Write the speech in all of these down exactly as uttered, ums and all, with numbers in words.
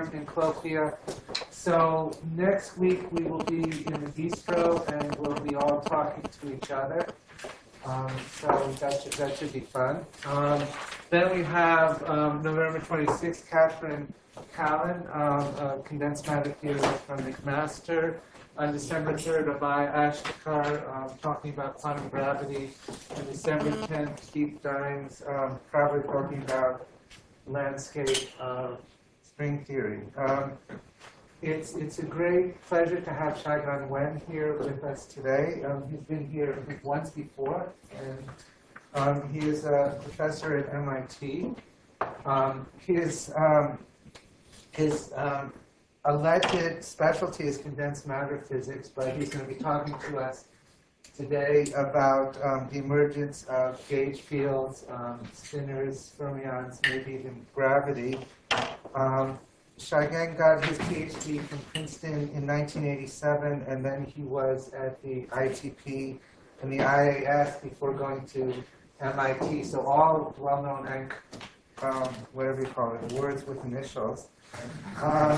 term in colloquia. So next week we will be in the bistro and we'll be all talking to each other. Um, so that should, that should be fun. Um, then we have um, November twenty-sixth, Catherine Callan, um, a condensed matter theorist from McMaster. On December third, Abhay Ashtekar, um, talking about quantum gravity. On December tenth, Keith Dines, um, probably talking about landscape uh, string theory. Um, it's, it's a great pleasure to have Shaigan Wen here with us today. Um, he's been here once before, and um, he is a professor at M I T. Um, his um, his um, alleged specialty is condensed matter physics, but he's going to be talking to us today about um, the emergence of gauge fields, um, spinors, fermions, maybe even gravity. Um, Shaigan got his PhD from Princeton in nineteen eighty-seven, and then he was at the I T P and the I A S before going to M I T. So all well-known and um, whatever you call it, words with initials. Um,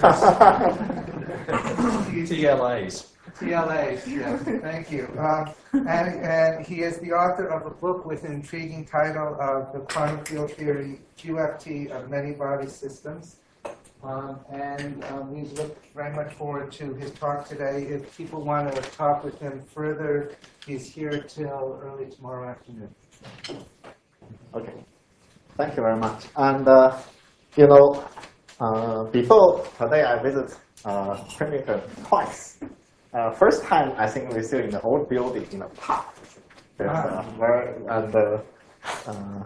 T L As. T L As, yes, thank you. Um, and, and he is the author of a book with an intriguing title of The Quantum Field Theory, Q F T of Many Body Systems. Um, and um, we look very much forward to his talk today. If people want to talk with him further, he's here till early tomorrow afternoon. Okay, thank you very much. And, uh, you know, uh, before today I visited uh, Trinity twice. Uh, first time, I think we're still in the old building in the park. There's, uh, where, and, uh, uh,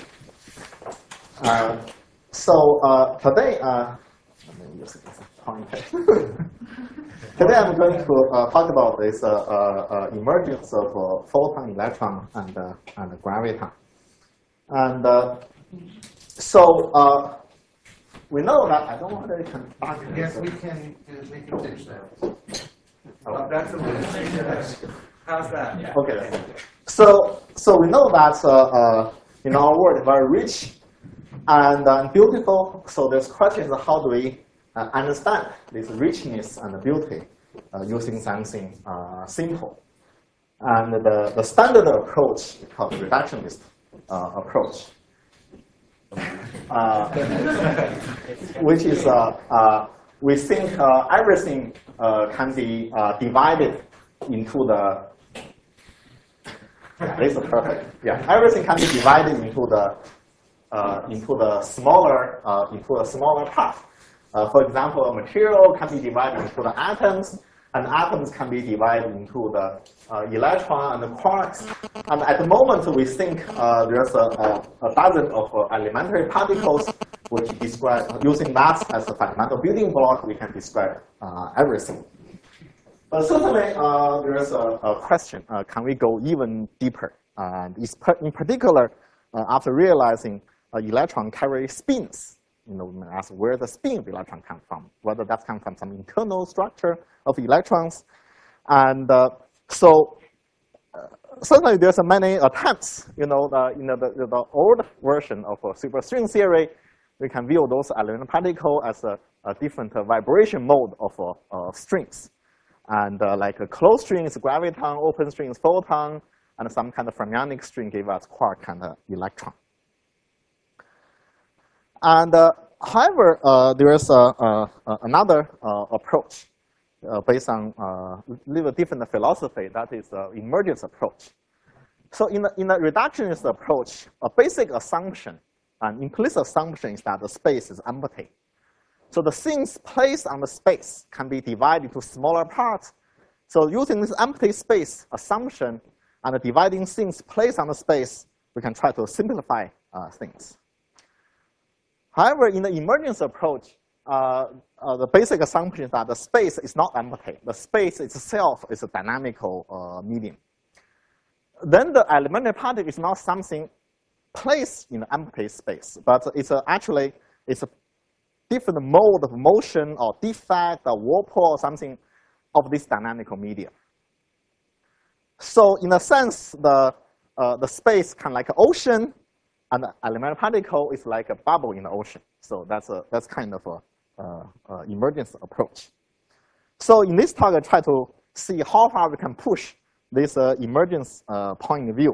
uh, so uh, today, uh, let me use this pointer. Today I'm going to uh, talk about this uh, uh, emergence of uh, photon, electron, and, uh, and graviton. And uh, so uh, we know that, I don't know whether you can talk. Yes, we can, we can ditch that. Oh, that's a little. How's that? Yeah. Okay. So, so we know that uh, uh, in our world is very rich and uh, beautiful. So there's questions of how do we uh, understand this richness and beauty uh, using something uh, simple. And the, the standard approach is called reductionist uh, approach, uh, which is uh, uh, we think uh, everything uh, can be uh, divided into the, yeah, this is perfect. Yeah, everything can be divided into the uh, into the smaller uh, into a smaller part. Uh, for example, a material can be divided into the atoms, and atoms can be divided into the uh, electron and the quarks. And at the moment, we think uh, there's a, a, a dozen of uh, elementary particles, which describe, using that as a fundamental building block, we can describe uh, everything. But certainly, uh, there's a, a question, uh, can we go even deeper? And in particular, uh, after realizing uh, electron carry spins, you know, we may ask where the spin of electron comes from, whether that comes from some internal structure of electrons. And uh, so uh, certainly there's uh, many attempts, you know, the, you know, the, the old version of a superstring theory, we can view those elementary particles as a, a different uh, vibration mode of uh, uh, strings. And uh, like a closed string is graviton, open string is photon, and some kind of fermionic string give us quark and uh, electron. And uh, however, uh, there is uh, uh, another uh, approach uh, based on a uh, little different philosophy, that is the emergence approach. So in the, in the reductionist approach, a basic assumption, an implicit assumption is that the space is empty. So the things placed on the space can be divided into smaller parts. So using this empty space assumption and dividing things placed on the space, we can try to simplify uh, things. However, in the emergence approach, uh, uh, the basic assumption is that the space is not empty. The space itself is a dynamical uh, medium. Then the elementary particle is not something placed in the empty space, but it's a, actually it's a different mode of motion or defect or whirlpool or something of this dynamical medium. So in a sense, the, uh, the space kind of like an ocean, and the elementary particle is like a bubble in the ocean. So that's, a, that's kind of a, uh, emergence approach. So in this talk, I try to see how far we can push this uh, emergence uh, point of view.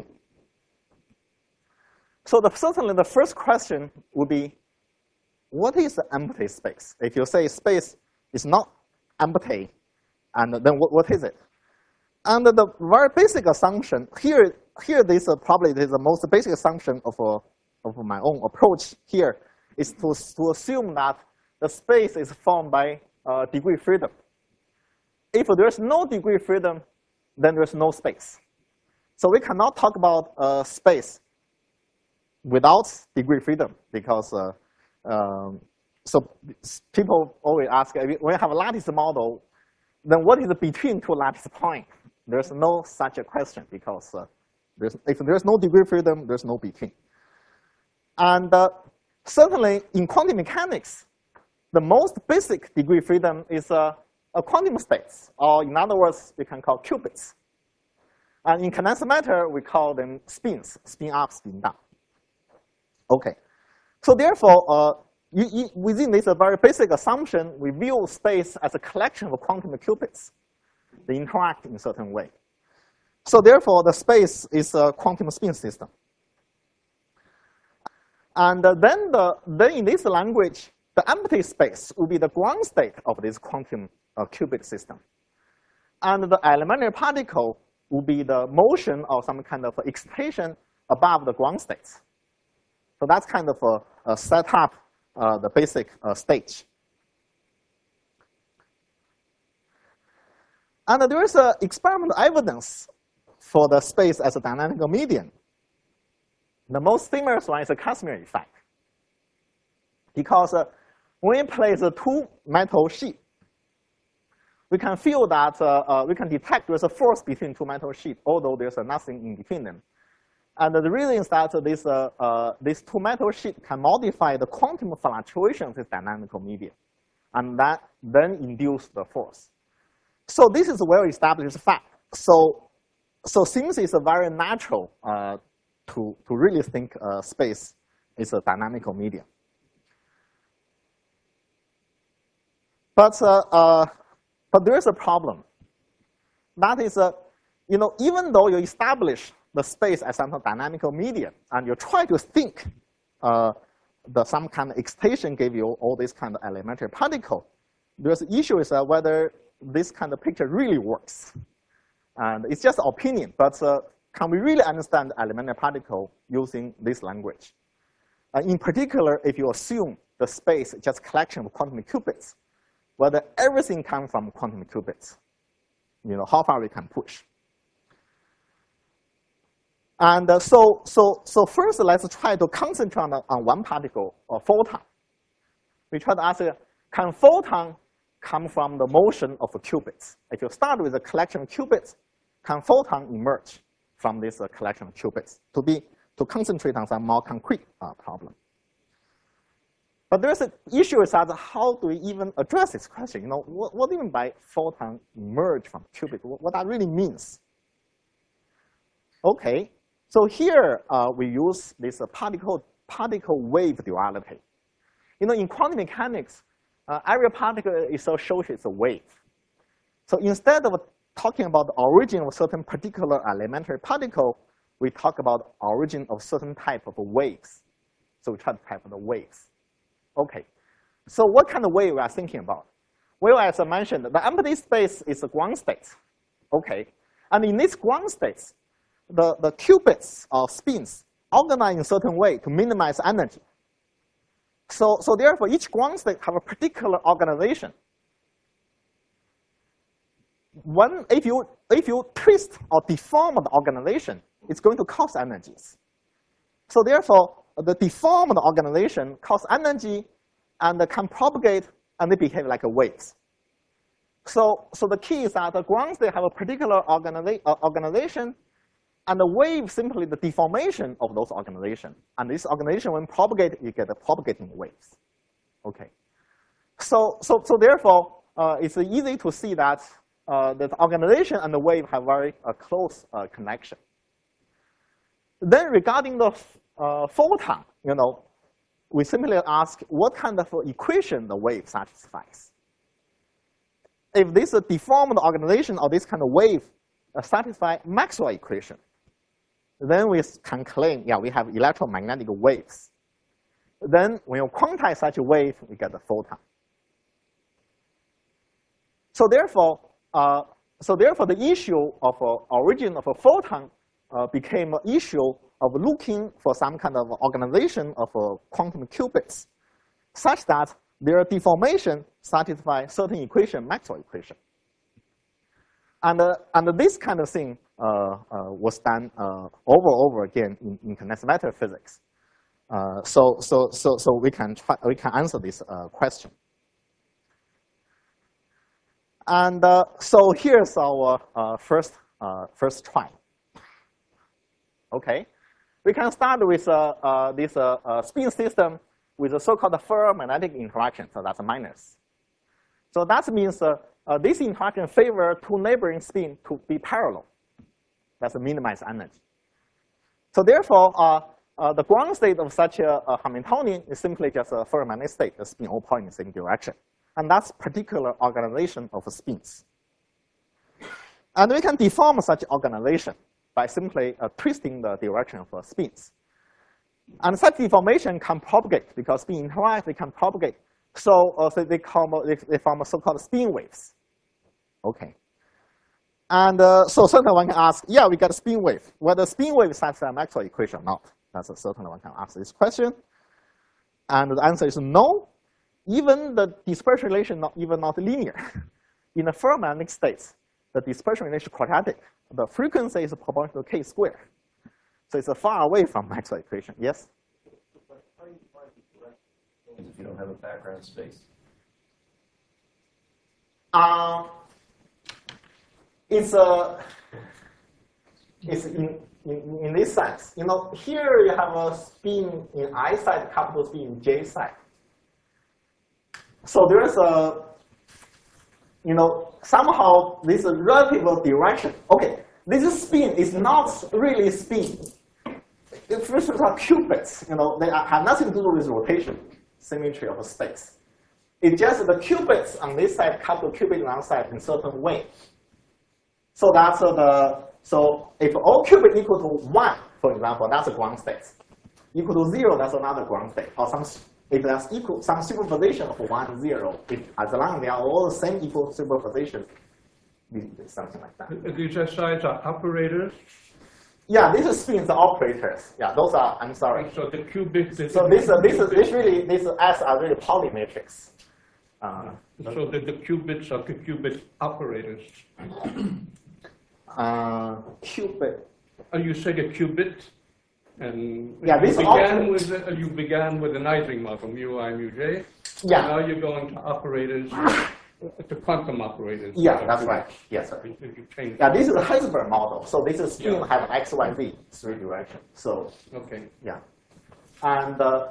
So the, certainly the first question would be, what is the empty space? If you say space is not empty, and then what, what is it? And the very basic assumption, here, here this uh, probably is the most basic assumption of, uh, of my own approach here, is to, to assume that the space is formed by uh, degree freedom. If there's no degree freedom, then there's no space. So we cannot talk about uh, space without degree freedom, because uh, um, so people always ask, when you have a lattice model, then what is between two lattice points? There's no such a question, because uh, there's, if there's no degree freedom, there's no between. And uh, certainly in quantum mechanics, the most basic degree freedom is uh, a quantum space, or in other words, we can call qubits. And in condensed matter, we call them spins, spin up, spin down. Okay, so therefore, uh, you, you, within this uh, very basic assumption, we view space as a collection of quantum qubits. They interact in a certain way. So therefore, the space is a quantum spin system. And uh, then, the, then in this language, the empty space will be the ground state of this quantum uh, qubit system. And the elementary particle will be the motion or some kind of excitation above the ground states. So that's kind of a, a set up uh, the basic uh, stage. And there is uh, experimental evidence for the space as a dynamical medium. The most famous one is the Casimir effect. Because uh, when you place a two metal sheet, we can feel that, uh, uh, we can detect there's a force between two metal sheets, although there's uh, nothing in between them. And the reason is that this, uh, uh, this two metal sheet can modify the quantum fluctuations of this dynamical medium, and that then induce the force. So this is a well-established fact. So, so since it's a very natural uh, to, to really think uh, space is a dynamical medium. But, uh, uh, but there is a problem. That is, uh, you know, even though you establish the space as some dynamical medium, and you try to think uh, the some kind of excitation give you all this kind of elementary particle, there's the issue is uh, whether this kind of picture really works. And it's just opinion, but uh, can we really understand the elementary particle using this language? Uh, in particular, if you assume the space is just a collection of quantum qubits, whether everything comes from quantum qubits, you know, how far we can push. And uh, so, so, so first, let's try to concentrate on, on one particle, or photon. We try to ask, uh, can photon come from the motion of qubits? If you start with a collection of qubits, can photon emerge from this uh, collection of qubits? To be to concentrate on some more concrete uh, problem. But there's an issue is that how do we even address this question? You know, what, what do you mean by photon emerge from qubit? What, what that really means? Okay, so here uh, we use this uh, particle particle wave duality. You know, in quantum mechanics, uh, every particle is associated with a wave. So instead of talking about the origin of a certain particular elementary particle, we talk about origin of certain type of waves. So we try to type of the waves. Okay, so what kind of wave we are thinking about? Well, as I mentioned, the empty space is a ground state. Okay, and in this ground states, the, the qubits or spins organize in a certain way to minimize energy. So, so therefore, each ground state have a particular organization. When, if you, if you twist or deform the organization, it's going to cause energies. So therefore, the deformed organization cause energy and can propagate and they behave like a waves. So, so the key is that the ground state have a particular organiza uh, organization, and the wave simply the deformation of those organizations. And this organization, when propagated, you get the propagating waves. Okay. So, so, so therefore, uh, it's easy to see that uh, the organization and the wave have very uh, close uh, connection. Then regarding the uh, photon, you know, we simply ask what kind of equation the wave satisfies. if this uh, deformed organization or this kind of wave uh, satisfy Maxwell equation, then we can claim, yeah, we have electromagnetic waves. Then when you quantize such a wave, we get the photon. So therefore, uh, so therefore, the issue of uh, origin of a photon uh, became an issue of looking for some kind of organization of uh, quantum qubits, such that their deformation satisfy certain equation, Maxwell equation. And, uh, and this kind of thing uh, uh, was done uh, over and over again in, in condensed matter physics. Uh, so, so, so, so we can try, we can answer this uh, question. And uh, so here's our uh, first uh, first try. Okay, we can start with uh, uh, this uh, uh, spin system with a so-called ferromagnetic interaction. So that's a minus. So that means uh, uh, this interaction favors two neighboring spin to be parallel. That's a minimized energy. So therefore, uh, uh, the ground state of such a, a Hamiltonian is simply just a ferromagnetic state, the spin all point in the same direction. And that's particular organization of spins. And we can deform such organization by simply uh, twisting the direction of uh, spins. And such deformation can propagate because spin interact, they can propagate. So, uh, so they, come, they, they form so-called spin waves. Okay. And uh, so certainly one can ask, yeah, we got a spin wave. Whether spin wave satisfies Maxwell equation or not? That's a certainly one can ask this question. And the answer is no. Even the dispersion relation not even not linear. In the ferromagnetic states, the dispersion relation is quadratic. The frequency is proportional to k squared. So it's far away from Maxwell equation. Yes? If you don't have a background space. Um, it's a it's in, in in this sense. You know, here you have a spin in I side, capital spin in J side. So there is a, you know, somehow this relative direction. Okay, this spin is not really spin. It's first of all qubits. You know, they have nothing to do with rotation, symmetry of space. It's just the qubits on this side couple qubits on the other side in certain way. So that's uh, the so if all qubits equal to one, for example, that's a ground state. Equal to zero, that's another ground state, or some. If that's equal, some superposition of one, zero, if, as long as they are all the same equal superposition, something like that. These sides are operators? Yeah, these are spins are operators. Yeah, those are, I'm sorry. So the qubit... The so this, uh, this, is, this really, these S are really polymatrix. Uh, so the, the qubits are the qubit operators? Uh, qubit. Oh, you say the qubit? And yeah, you this began with uh, you began with an Ising model, mu I, mu j. Yeah. Now you're going to operators, to quantum operators. Yeah, that's right. Yes, sir. You, you change yeah, this is a Heisenberg model. So this is spin yeah. have x, y, z, three direction. So okay. Yeah, and uh,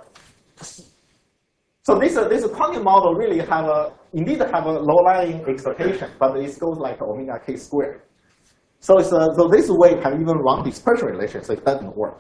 so this uh, this quantum model really have a indeed have a low-lying excitation, but it goes like omega k squared. So it's uh, so this way can even run dispersion relation, so it doesn't work.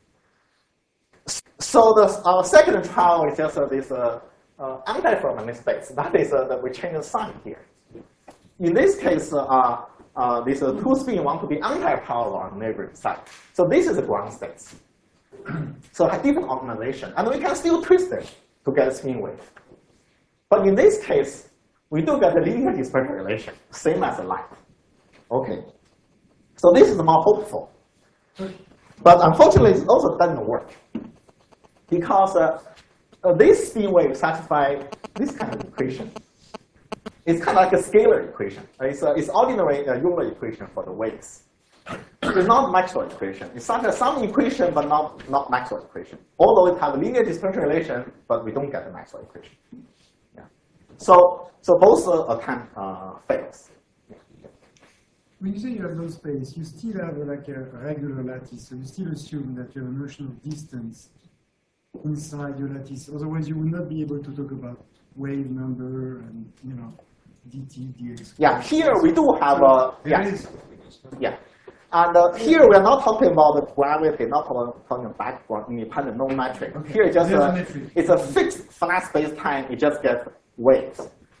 So the uh, second trial is just uh, this uh, uh, anti-ferromagnetic space. That is uh, that we change the sign here. In this case, uh, uh, this uh, two spin want to be anti-parallel on neighboring side. So this is the ground state. So a different organization, and we can still twist it to get a spin wave. But in this case, we do get a linear dispersion relation, same as the light. Okay. So this is more hopeful. But unfortunately, it also doesn't work. Because uh, uh, this spin wave satisfies this kind of equation. It's kind of like a scalar equation. It's, uh, it's ordinary uh, Euler equation for the waves. It's not Maxwell equation. It's such a some equation, but not, not Maxwell equation. Although it has a linear dispersion relation, but we don't get the Maxwell equation. Yeah. So, so both uh, attempt uh, fails. When you say you have no space, you still have uh, like a regular lattice, so you still assume that you have a notion of distance inside your lattice. Otherwise, you would not be able to talk about wave number and, you know, dt, dx. Yeah, here we do have a, yeah, Is, yeah. And uh, here we are not talking about the gravity, not talking about background independent no metric. Okay. Here it's just There's a, a metric. it's a fixed flat space time. It just gets waves.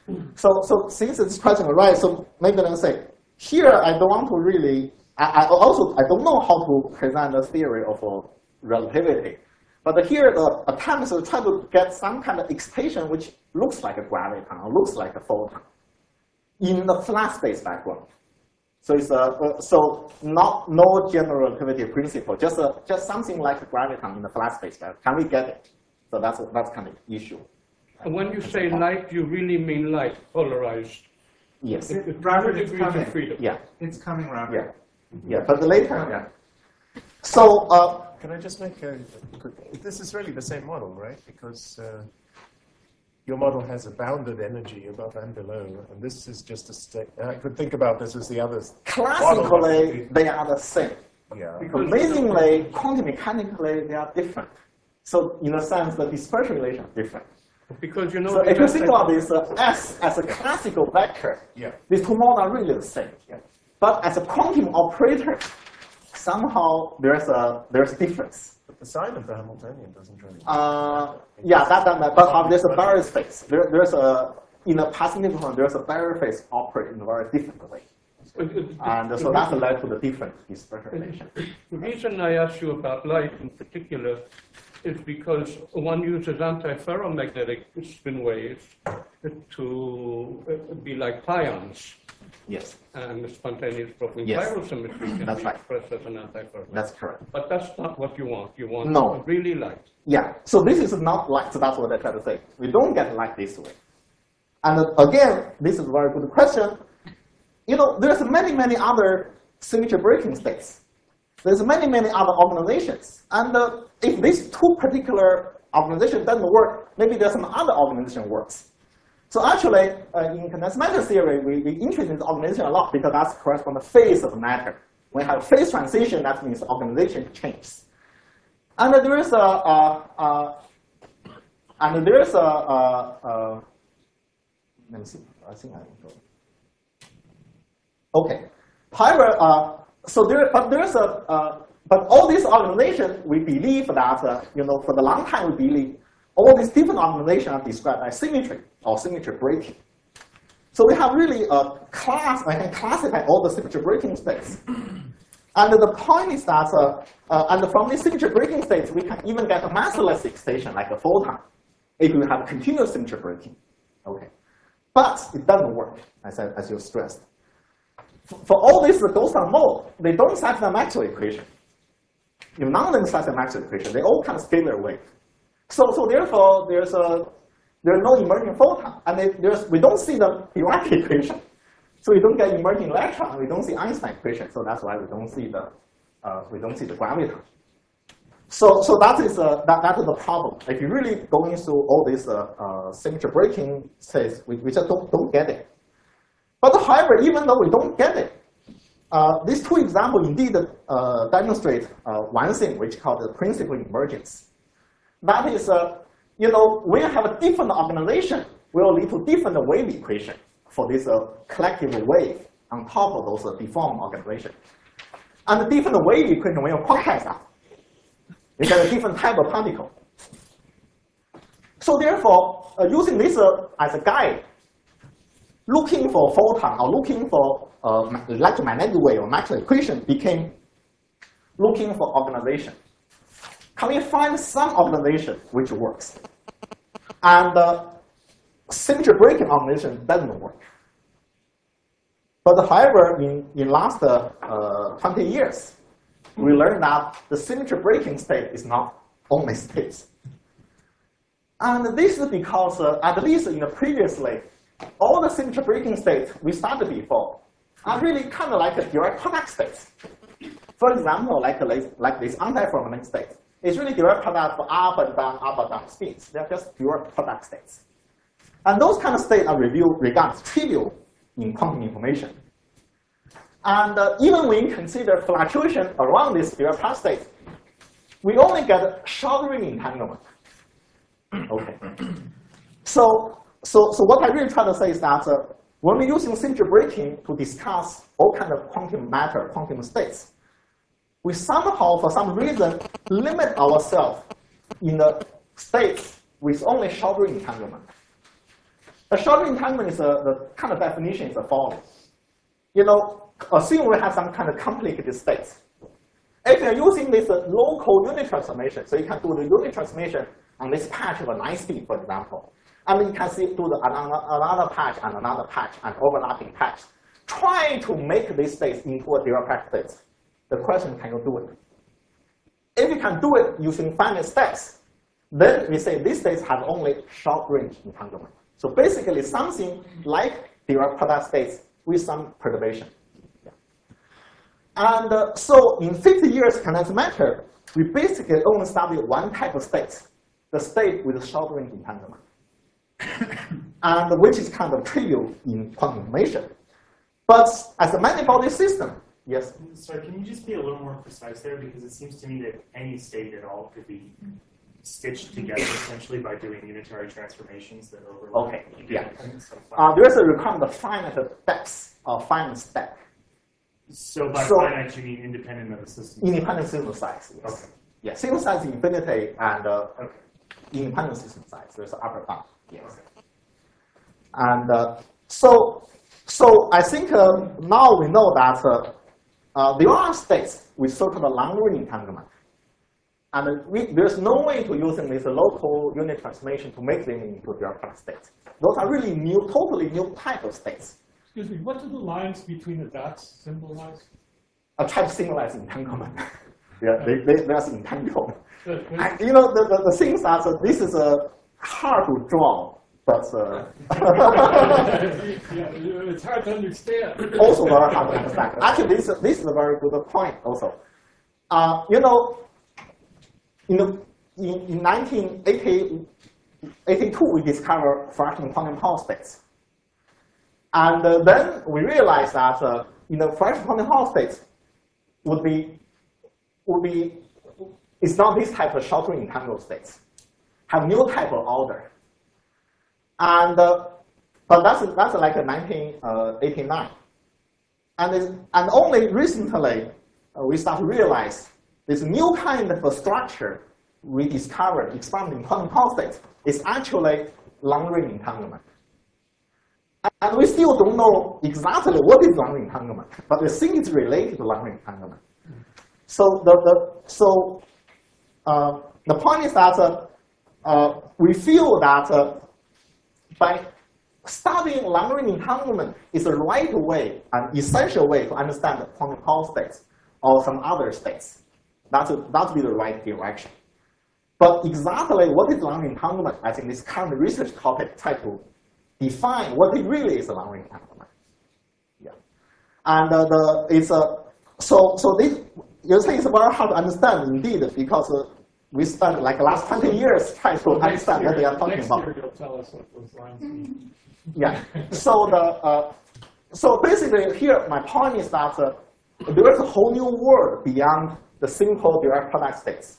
So, so since this question arises, so maybe let's say, here I don't want to really, I, I also, I don't know how to present the theory of uh, relativity. But here the attempt is to try to get some kind of excitation which looks like a graviton, or looks like a photon, in the flat space background. So it's a, uh, so not no general relativity principle, just a, just something like a graviton in the flat space background. Can we get it? So that's a, that's kind of issue. And when you say light, you really mean light, polarized. Yes. It- it Robert, really it's degrees of coming. freedom. Yeah. It's coming, Robert. Yeah. Yeah. But later, yeah. So uh, Can I just make a quick, this is really the same model, right? Because uh, your model has a bounded energy above and below, and this is just a state. I could think about this as the others. classically they are the same. Yeah. Amazingly, quantum mechanically they are different. So in a sense, the dispersion relation is different. Because you know, So if you that's think like- about this uh, S as a classical vector, Yeah. these two models are really the same. But as a quantum operator, somehow there's a there's a difference. But the sign of the Hamiltonian doesn't really. Uh, yeah, that, that, but how there's a barrier space. There, there's a in a passing difference, there's a barrier space operating in a very different way, it- it- and so that led to the different dispersion relation. The reason I asked you about light in particular is because one uses antiferromagnetic spin waves to uh, be like pions, Yes, and the spontaneous proofing Yes. pyrosymmetry can That's be right. expressed as an antiferromagnetic. that's correct. But that's not what you want. You want No. really light. Yeah, so this is not light, so that's what I try to say. We don't get light this way. And uh, again, this is a very good question. You know, there's many, many other signature breaking states. There's many, many other organizations. And uh, if these two particular organizations doesn't work, maybe there's some other organization works. So actually, uh, in condensed matter theory, we, we interested in the organization a lot because that's corresponds to the phase of matter. When you have phase transition, that means the organization changes. And there is a, uh, uh, and there is a, uh, uh, let me see, I think I will go. Okay. However, uh, so there, but there's a, uh, but all these organizations, we believe that, uh, you know, for the long time we believe all these different organizations are described as symmetry or symmetry breaking. So we have really a class, I can classify all the symmetry breaking states. And the point is that, uh, uh, and from these symmetry breaking states, we can even get a massless excitation like a photon if you have continuous symmetry breaking. Okay. But it doesn't work, as, I, as you stressed. For, for all these Gaussian mode, they don't satisfy the Maxwell equation. If none of them satisfy the Maxwell equation, they all kind of scalar wave. So, so therefore, there's a there's no emerging photon, and it, there's we don't see the Dirac equation. So we don't get emerging electron. We don't see Einstein equation. So that's why we don't see the uh, we don't see the graviton. So so that is uh, that that is the problem. If you really go into all these uh, uh, symmetry breaking states, we, we just don't don't get it. But however, even though we don't get it, uh, these two examples indeed uh, demonstrate uh, one thing, which is called the principal emergence. That is, uh, you know, when you have a different organization, will lead to different wave equation for this uh, collective wave on top of those uh, deformed organizations. And the different wave equation, when you quantize that, you get a different type of particle. So therefore, uh, using this uh, as a guide, looking for photon or looking for uh, electromagnetic wave or Maxwell equation became looking for organization. Can we find some organization which works? And uh, symmetry breaking organization doesn't work. But however, in, in last uh, uh, twenty years, we learned that the symmetry breaking state is not only states. And this is because, uh, at least in the previously, all the symmetry breaking states we started before are really kind of like a Dirac product states. For example, like, like this antiferromagnetic state. It's really Dirac product for up and down, up and down spins. They're just Dirac product states. And those kind of states are reviewed, regarded trivial in quantum information. And uh, even when you consider fluctuation around this Dirac product state, we only get short-range entanglement. Okay. So, so, so what I really try to say is that uh, when we're using symmetry breaking to discuss all kind of quantum matter, quantum states, we somehow, for some reason, limit ourselves in the states with only short-range entanglement. A shorter entanglement is a, the kind of definition is the following. You know, assume we have some kind of complicated states. If you're using this uh, local unit transformation, so you can do the unit transformation on this patch of a nine speed, for example. And you can see do the another, another patch and another patch and overlapping patch, trying to make these states into a Dirac state. The question, can you do it? If you can do it using finite steps, then we say these states have only short-range entanglement. So basically something like Dirac product states with some perturbation. Yeah. And uh, so in fifty years condensed matter, we basically only study one type of state, the state with short-range entanglement, and which is kind of trivial in quantum information. But as a many-body system, yes? Sorry, can you just be a little more precise there? Because it seems to me that any state at all could be stitched together essentially by doing unitary transformations that overlap. Okay, yeah. So, Uh, there is a requirement of finite depth or finite step. so by so- finite, you mean independent of the system? Independent system size, yes. Okay. Yeah, system size is infinity and uh, Okay. independent system size. There's an upper bound, yes. And uh, so, so I think uh, now we know that uh, uh, there are states with so-called long-range entanglement. And we, there's no way to using this local unit transformation to make them into Dirac states. Those are really new, totally new type of states. Excuse me, what do the lines between the dots symbolize? A type symbolize entanglement. yeah, they, they, there's entangled. Good, good. And, you know, the, the, the things are, so this is uh, hard to draw, but uh, Yeah, it's hard to understand. also very hard to understand. Actually, this, this is a very good point also. Uh, you know, in, the, in, in nineteen eighty-two, we discovered fractional quantum Hall states. And uh, then we realized that uh, in the fractional quantum Hall states would be, would be, it's not this type of short-range entangled states, have new type of order. And, uh, but that's, that's like a nineteen eighty-nine. And, it's, and only recently, uh, we start to realize this new kind of a structure we discovered expanding quantum Hall states is actually long-range entanglement. And we still don't know exactly what is long-range entanglement, but we think it's related to long-range entanglement. So the, the so uh, the point is that uh, uh, we feel that uh, by studying long-range entanglement is the right way, an essential way to understand the quantum Hall states or some other states. That's a, that would be the right direction. But exactly what is long-range entanglement? I think this current research topic try to define what it really is a long-range entanglement. Yeah, and uh, the it's a so so this you think it's very hard to understand indeed because uh, we spent like the last twenty years trying to Next understand what year- they are talking next about. year you'll tell us what those lines mean. Yeah. So the uh, so basically here my point is that uh, there is a whole new world beyond the simple Dirac product states,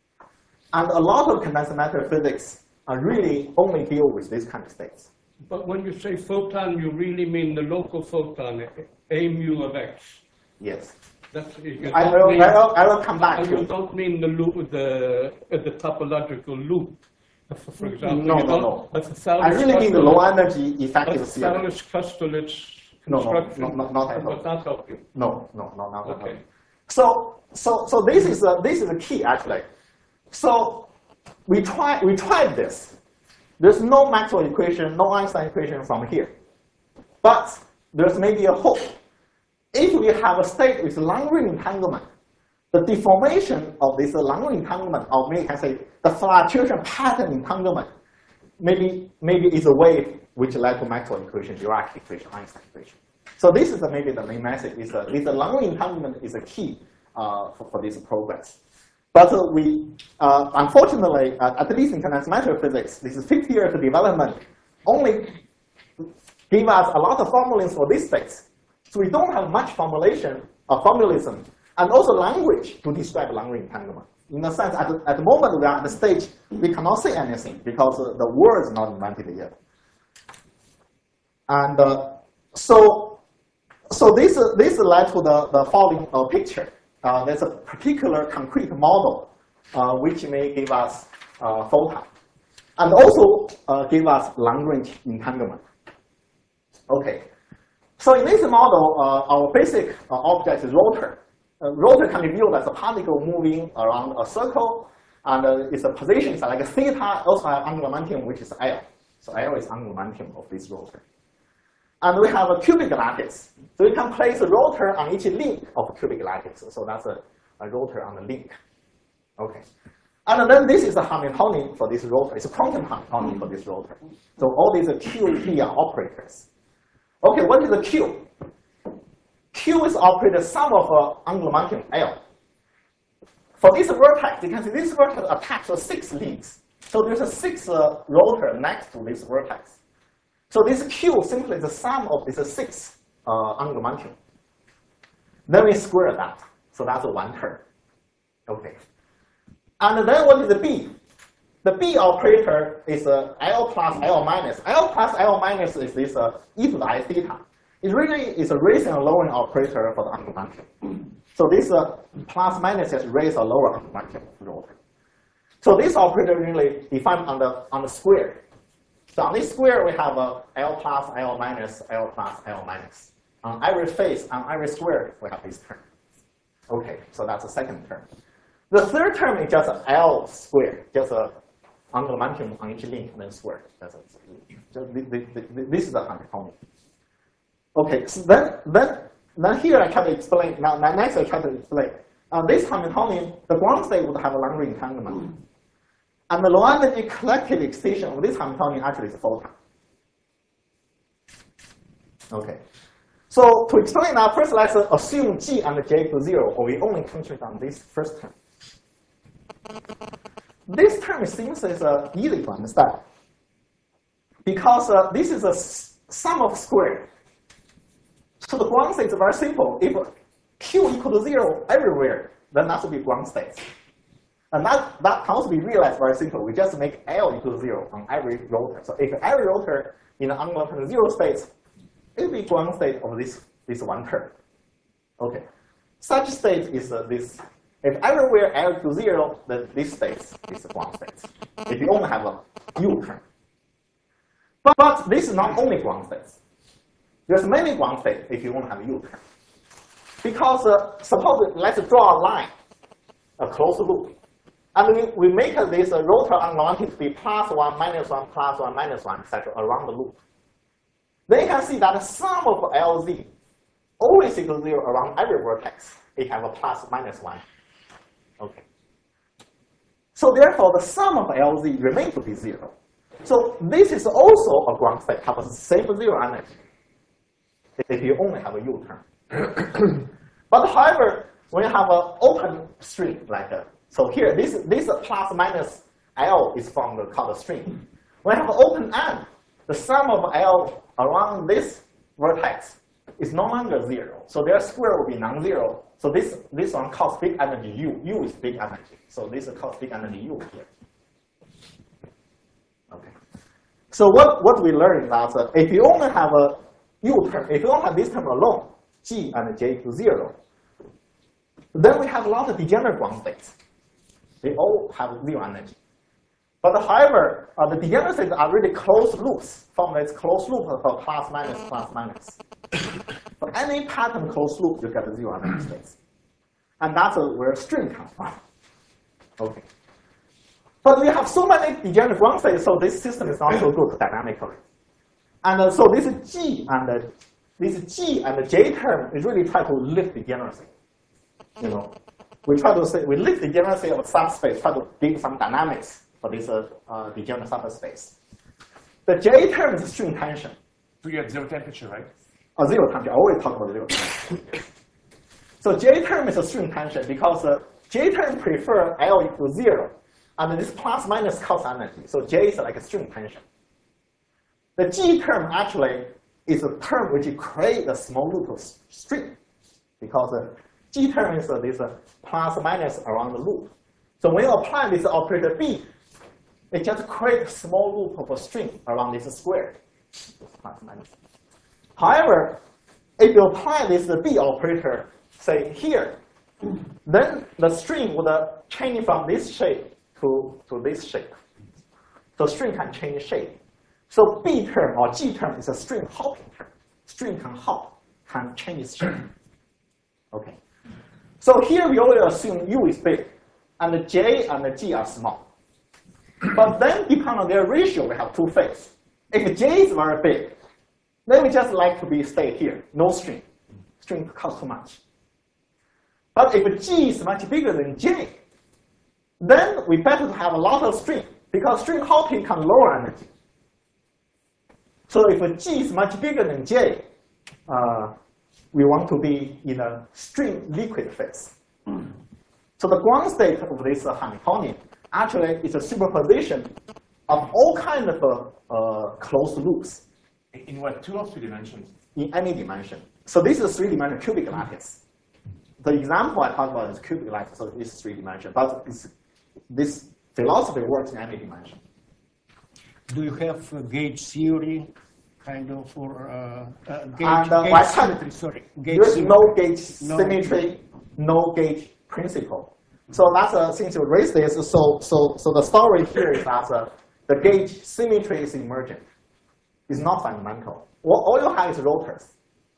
and a lot of condensed matter physics are really only deal with these kind of states. But when you say photon, you really mean the local photon, A mu of x. Yes. That's, you I don't will, mean- I will, I will come back And you to don't mean the loop, the, uh, the topological loop, uh, for for example. No, you no, don't- no. That's a Thales I really mean the Kosterlitz- low energy effective that's theory. Thales Kosterlitz No, no, construction. no, no, not at all. Would not help you. No, no, no, not at all. Okay. So, so, so this is a, this is the key actually. So we try we tried this. There's no Maxwell equation, no Einstein equation from here, but there's maybe a hope. If we have a state with long-range entanglement, the deformation of this long-range entanglement, or maybe I can say the fluctuation pattern entanglement, maybe maybe is a wave which led to Maxwell equation, Dirac equation, Einstein equation. So this is the, maybe the main message. Is a, is a long-range entanglement is a key uh, for, for this progress. But uh, we, uh, unfortunately, uh, at least in condensed matter physics, this is fifty years of development only give us a lot of formulas for these states. So we don't have much formulation or formalism and also language to describe long-range entanglement. In a sense, at the, at the moment we are at the stage we cannot say anything because uh, the word is not invented yet. And uh, so, so this uh, this led to the the following uh, picture. Uh, there's a particular concrete model uh, which may give us uh, photon. and also uh, give us long-range entanglement. Okay, so in this model, uh, our basic uh, object is rotor. Uh, rotor can be viewed as a particle moving around a circle, and uh, its position is like a theta, also have angular momentum, which is L. So L is angular momentum of this rotor. And we have a cubic lattice. So you can place a rotor on each link of a cubic lattice. So that's a, a rotor on the link. Okay. And then this is the Hamiltonian for this rotor. It's a quantum Hamiltonian for this rotor. So all these are Q, P are operators. Okay, what is the Q? Q is operator sum of uh, angular momentum L. For this vertex, you can see this vertex attached to six links. So there's a six uh, rotor next to this vertex. So this Q simply is the sum of these six uh, angular momentum. Then we square that. So that's a one term. Okay. And then what is the B? The B operator is uh, L plus L minus. L plus L minus is this uh, e to the I theta. It really is a raising and lowering operator for the angular momentum. So this uh, plus minus is raise or lower angular momentum rotor. So this operator really defined on the on the square. So on this square, we have a L plus, L minus, L plus, L minus. On every face, on every square, we have this term. Okay, so that's the second term. The third term is just L squared, just a angular momentum on each link and then squared. That's a, just the, the, the, this is the Hamiltonian. Okay, so then, then, then here I try to explain, now, now next I try to explain. Uh, this Hamiltonian, the ground state would have a long-range entanglement. And the low energy collective excitation of this Hamiltonian actually is a photon. Okay. So to explain that, first let's assume G and J to zero, or we only concentrate on this first term. This term seems is uh, easy to understand. Because uh, this is a sum of square. So the ground state is very simple. If Q equal to zero everywhere, then that would be ground state. And that, that can also be realized very simple. We just make L equal to zero on every rotor. So if every rotor in the angular momentum zero state, it will be ground state of this, this one term. Okay. Such state is uh, this. If everywhere L equal to zero, then this state is the ground state. If you only have a U term. But, but this is not only ground states. There's many ground states if you only have a U term. Because uh, suppose let's draw a line, a closed loop. And we, we make this uh, rotor angular momentum to be plus one, minus one, plus one, minus one, et cetera around the loop. Then you can see that the sum of L Z always equals to zero around every vertex. It have a plus minus one. Okay. So therefore, the sum of L Z remains to be zero. So this is also a ground state, have the same zero energy if you only have a U term. But however, when you have an open string like that, so here, this, this plus minus L is from the called string. When you have an open end, the sum of L around this vertex is no longer zero. So their square will be non-zero. So this, this one causes big energy U. U is big energy. So this causes big energy U here. Okay. So what, what we learned is that uh, if you only have a U term, if you only have this term alone, G and J to zero, then we have a lot of degenerate ground states. They all have zero energy. But however, uh, the degenerate states are really closed loops. From this closed loop of plus minus plus minus. For any pattern closed loop, you get zero energy states. And that's uh, where string comes from. Okay. But we have so many degenerate ground states, so this system is not so good dynamically. And uh, so this G and uh, this G and the J term is really try to lift degeneracy. You know, we try to say we lift the degeneracy of a subspace, try to give some dynamics for this uh, uh, degenerate subspace. The J term is string tension. So you have zero temperature, right? Oh, zero temperature. I always talk about zero temperature. So J term is a string tension because uh, J term prefer L equal to zero, and this plus minus causes energy. So J is like a string tension. The G term actually is a term which creates a small loop of string because uh, G term is uh, this uh, plus minus around the loop. So when you apply this operator B, it just creates a small loop of a string around this square. Plus minus. However, if you apply this uh, B operator, say here, then the string would uh, change from this shape to, to this shape. So string can change shape. So B term or G term is a string hopping term. String can hop, can change its shape. Okay. So here we always assume U is big, and the J and the G are small. But then, depending on their ratio, we have two phases. If J is very big, then we just like to be stay here, no string. String costs too much. But if G is much bigger than J, then we better to have a lot of string, because string hopping can lower energy. So if G is much bigger than J, uh, we want to be in a string liquid phase. So the ground state of this uh, Hamiltonian actually is a superposition of all kinds of uh, uh, closed loops. In what, two or three dimensions? In any dimension. So this is a three-dimensional cubic lattice. The example I talked about is cubic lattice, so this is three-dimensional. But this, this philosophy works in any dimension. Do you have a gauge theory, kind of, for uh, uh, gauge, And, uh, gauge why symmetry? Sorry, gauge There's symmetry. no gauge No. symmetry, no gauge principle. So that's uh, since you raised this, so so so the story here is that uh, the gauge symmetry is emergent. It's not fundamental. All, all you have is rotors.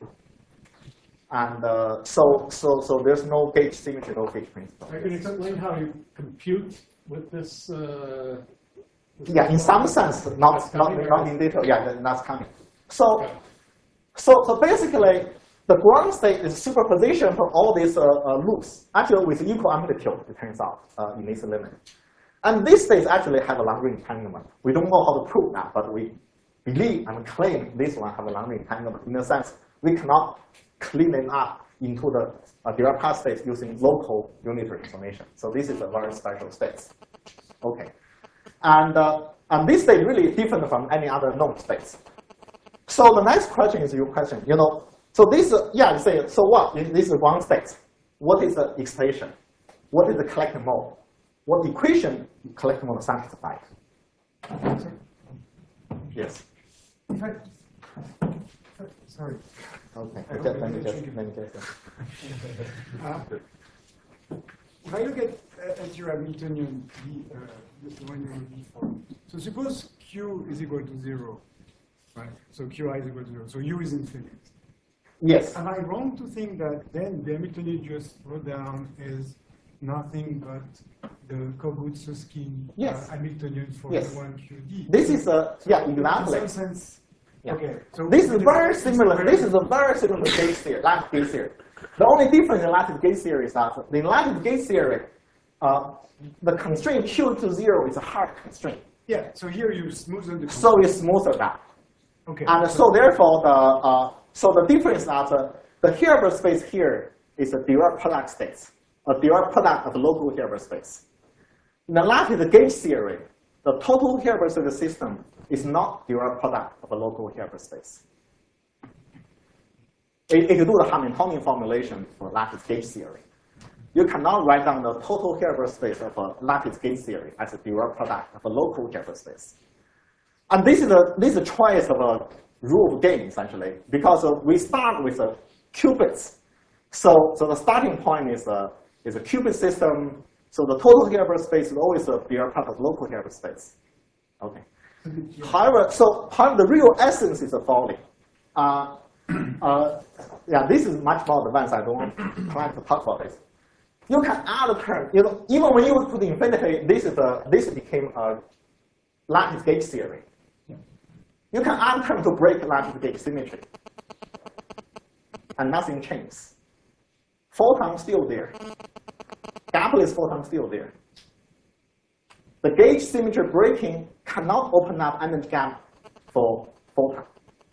And uh, so so so there's no gauge symmetry, no gauge principle. I can explain how you compute with this. Uh, this Yeah, in some sense, not That's not, coming, not right? in detail. Yeah, that- that's coming. So, so so basically, the ground state is superposition for all these uh, uh, loops, actually with equal amplitude. It turns out uh, in this limit, and this states actually have a Lagrange entanglement. We don't know how to prove that, but we believe and claim this one have a Lagrange entanglement. In a sense, we cannot clean it up into the uh, Dirac states using local unitary information. So this is a very special state. Okay. And, uh, and this state really is different from any other known states. So the next question is your question. You know, so this, uh, yeah, you say, so what? This is one state. What is the expression? What is the collective mode? What equation collective mode satisfies? Yes. In fact, sorry. Okay. I Just, hope let me I just, didn't let me just. Uh, If I look at, at your Hamiltonian, the, uh, the one you wrote before, so suppose Q is equal to zero, right? So Qi is equal to zero, so U is infinite. Yes. Am I wrong to think that then the Hamiltonian you just wrote down is nothing but the Kogut-Susskind Yes. uh, Hamiltonian for Yes. the one Q D? This is a, yeah, In exactly. some sense, Yeah. okay. So This is just- very similar. This is a very similar gauge theory, lattice gauge theory. The only difference in lattice gauge theory is that in lattice gauge theory, uh, the constraint Q to zero is a hard constraint. Yeah, so here you smoothen the So it's smoother down. Okay. And so therefore, the uh, so the difference is that uh, the Hilbert space here is a Dirac product state, a Dirac product of local Hilbert space. In the lattice gauge theory, the total Hilbert space system is not Dirac product of a local Hilbert space. If if you do the Hamiltonian formulation for lattice gauge theory, you cannot write down the total Hilbert space of a lattice gauge theory as a Dirac product of a local Hilbert space. And this is a this is a choice of a rule of game essentially, because uh, we start with uh, qubits. So so the starting point is a is a qubit system. So the total Hilbert space is always a Dirac product of local Hilbert space. Okay. However, so however, the real essence is the following. Uh, uh, yeah, this is much more advanced. I don't plan to talk about this. You can add a term. You know, even when you put infinity, this is a this became a lattice gauge theory. You can add a term to break lattice gauge symmetry, and nothing changes. Photon still there. Gapless photon still there. The gauge symmetry breaking cannot open up energy gap for photon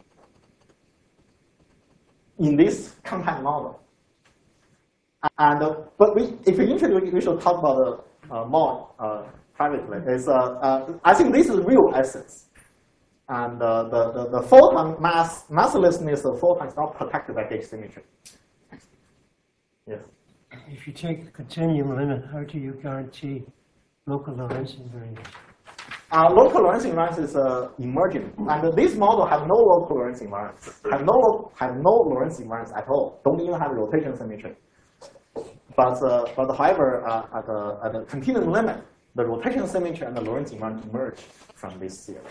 in this compact model. And uh, but we, if you're interested, we should talk about it uh, more uh, privately. Is uh, uh, I think this is real essence, and uh, the, the the photon mass masslessness of photon is not protected by gauge symmetry. Yes. If you take the continuum limit, how do you guarantee local Lorentz invariance? Uh, local Lorentz invariance is uh, emergent, and this model have no local Lorentz invariance, have no have no Lorentz invariance at all. Don't even have rotation symmetry. But uh, but however, uh, at the at the continuum limit, the rotation symmetry and the Lorentz invariant emerge from this theory.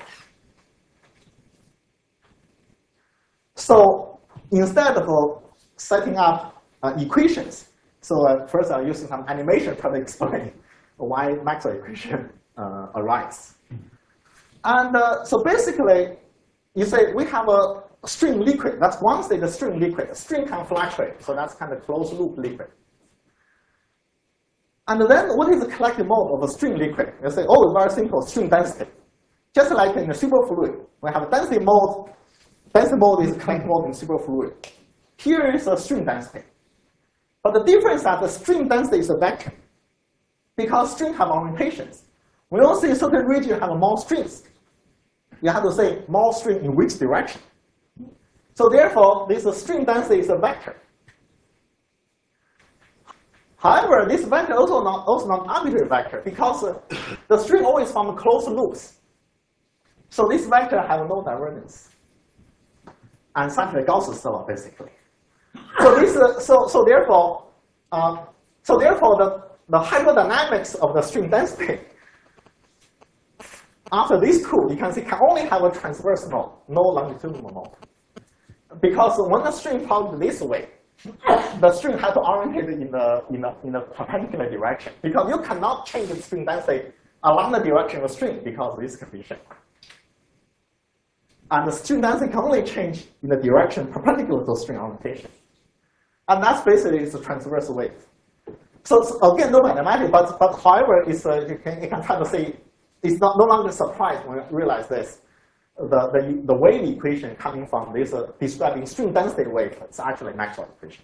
So instead of setting up uh, equations, so uh, first I'll use some animation to explain why Maxwell equation uh, arise. And uh, so basically, you say we have a string liquid. That's one state, a string liquid. A string can fluctuate, so that's kind of closed loop liquid. And then what is the collective mode of a string liquid? You say, oh, it's very simple, string density. Just like in a superfluid, we have a density mode. Density mode is collective mode in superfluid. Here is a string density. But the difference is that the string density is a vector. Because strings have orientations. We don't say certain region have more strings. You have to say more string in which direction. So therefore, this string density is a vector. However, this vector also not also not arbitrary vector because uh, the string always form closed loops. So this vector have no divergence. And such a Gauss law basically. So this uh, so so therefore uh, so therefore the the hydrodynamics of the string density after these two, you can see can only have a transverse mode, no longitudinal mode. Because when the string points this way, the string has to orientate in the in the in the perpendicular direction. Because you cannot change the string density along the direction of the string because of this condition. And the string density can only change in the direction perpendicular to string orientation. And that's basically the transverse wave. So, so again, no mathematics, but but however, it's uh, you can you can try to say it's not no longer surprised when you realize this. The the the wave equation coming from this uh, describing string density wave is actually Maxwell equation.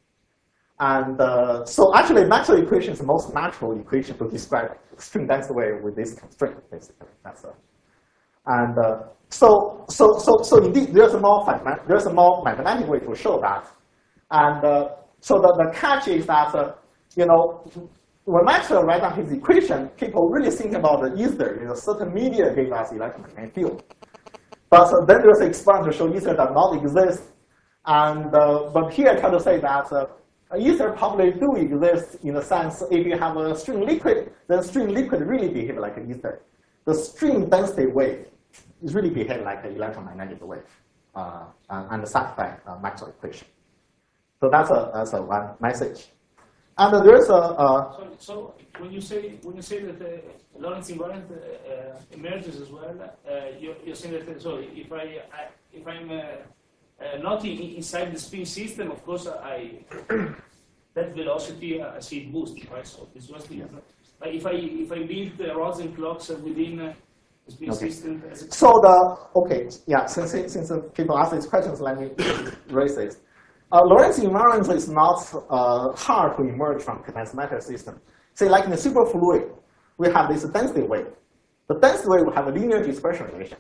And uh, so actually Maxwell equation is the most natural equation to describe string density wave with this constraint. Basically, that's a. And uh, so so so so indeed there's a more there's a more mathematical way to show that. And uh, so the the catch is that. Uh, You know, when Maxwell write down his equation, people really think about the ether. You know, certain media gave us electromagnetic field. But uh, then there's an experiment to show ether does not exist. And uh, but here I try to say that uh, ether probably do exist in the sense if you have a string liquid, then string liquid really behave like an ether. The string density wave is really behave like an electromagnetic wave, uh, and, and satisfy uh, Maxwell equation. So that's a that's a one message. And there's a. Uh, so, so when you say when you say that the Lorentz invariant uh, uh, emerges as well, uh, you're, you're saying that so if I, I if I'm uh, uh, not in, inside the spin system, of course I that velocity uh, I see it boost, right? So this was the. But if I if I build the rods and clocks within uh, the spin okay. system. As so the okay yeah since since people ask these questions, let me raise this. Uh, Lorentz invariance is not uh, hard to emerge from condensed matter system. Say, like in the superfluid, we have this density wave. The density wave will have a linear dispersion relation.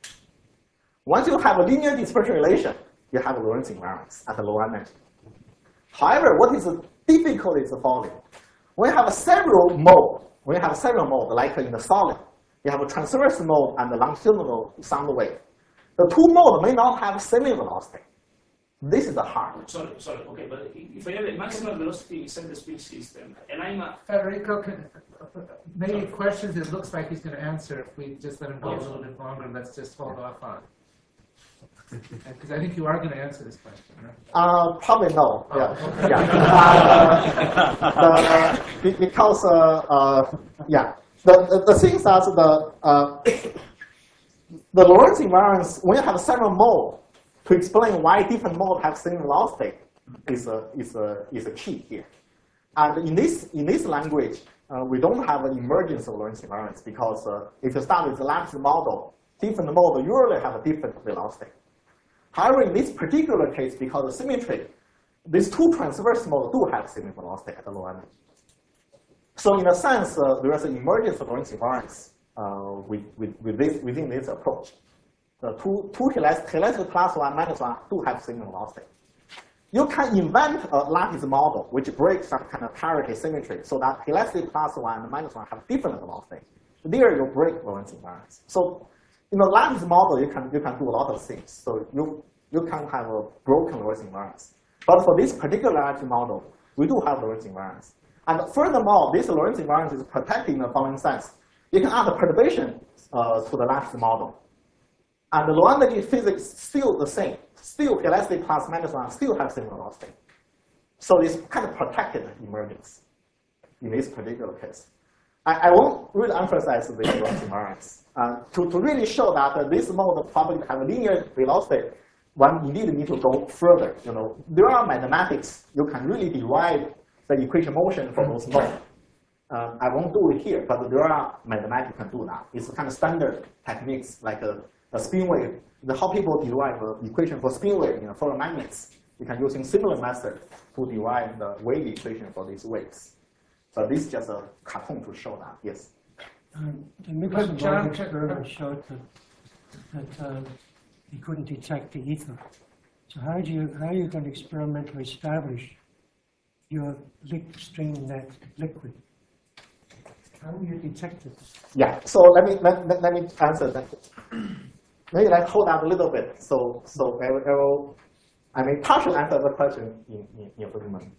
Once you have a linear dispersion relation, you have a Lorentz invariance at the low energy. However, what is difficult is the following. When you have a several mode, when you have several mode, like in the solid, you have a transverse mode and the longitudinal sound wave. The two modes may not have same velocity. This is the hard. Sorry, sorry. Okay, but if I have a maximum velocity inside the spin system, and I'm a Federico, can, many questions it looks like he's going to answer. If we just let him go Yes. a little bit longer, let's just hold off on. Because I think you are going to answer this question, right? Uh, probably no. Oh, Yeah, okay. yeah. Uh, the, because uh, uh, yeah, the, the the thing is that the uh, the Lorentz invariance when you have several modes. To explain why different modes have same velocity is a, is a, is a key here. And in this, in this language, uh, we don't have an emergence of Lorentz invariance because uh, if you start with the lattice model, different modes usually have a different velocity. However, in this particular case, because of symmetry, these two transverse modes do have same velocity at the low energy. So in a sense, uh, there is an emergence of Lorentz invariance uh, with, with, with this, within this approach. The two, two Helesic class one minus one do have same velocity. You can invent a lattice model which breaks some kind of parity symmetry so that Helesic class one and minus one have different velocity. There you break Lorentz invariance. So in a lattice model, you can, you can do a lot of things. So you, you can have a broken Lorentz invariance. But for this particular lattice model, we do have Lorentz invariance. And furthermore, this Lorentz invariance is protected in the following sense. You can add the perturbation uh, to the lattice model. And the low energy physics still the same. Still, elastic plus minus one still have same velocity. So it's kind of protected emergence in this particular case. I, I won't really emphasize the Lorentz invariance. Uh, to, to really show that uh, this mode probably have a linear velocity, one indeed need to go further. You know, there are mathematics you can really derive the equation motion for those modes. Uh, I won't do it here, but there are mathematics can do that. It's kind of standard techniques like a, a spin wave. The how people derive the equation for spin wave in you know, ferromagnets. You can using similar method to derive the wave equation for these waves. So this is just a cartoon to show that. Yes. Um, the Mixon John, experiment showed that, that uh, he couldn't detect the ether. So how do you how are you going to experimentally establish your string in that liquid? How will you detect it? Yeah. So let me let, let, let me answer that. Maybe let's hold up a little bit. So so I will, I, will, I may partially answer the question in in, in a moment.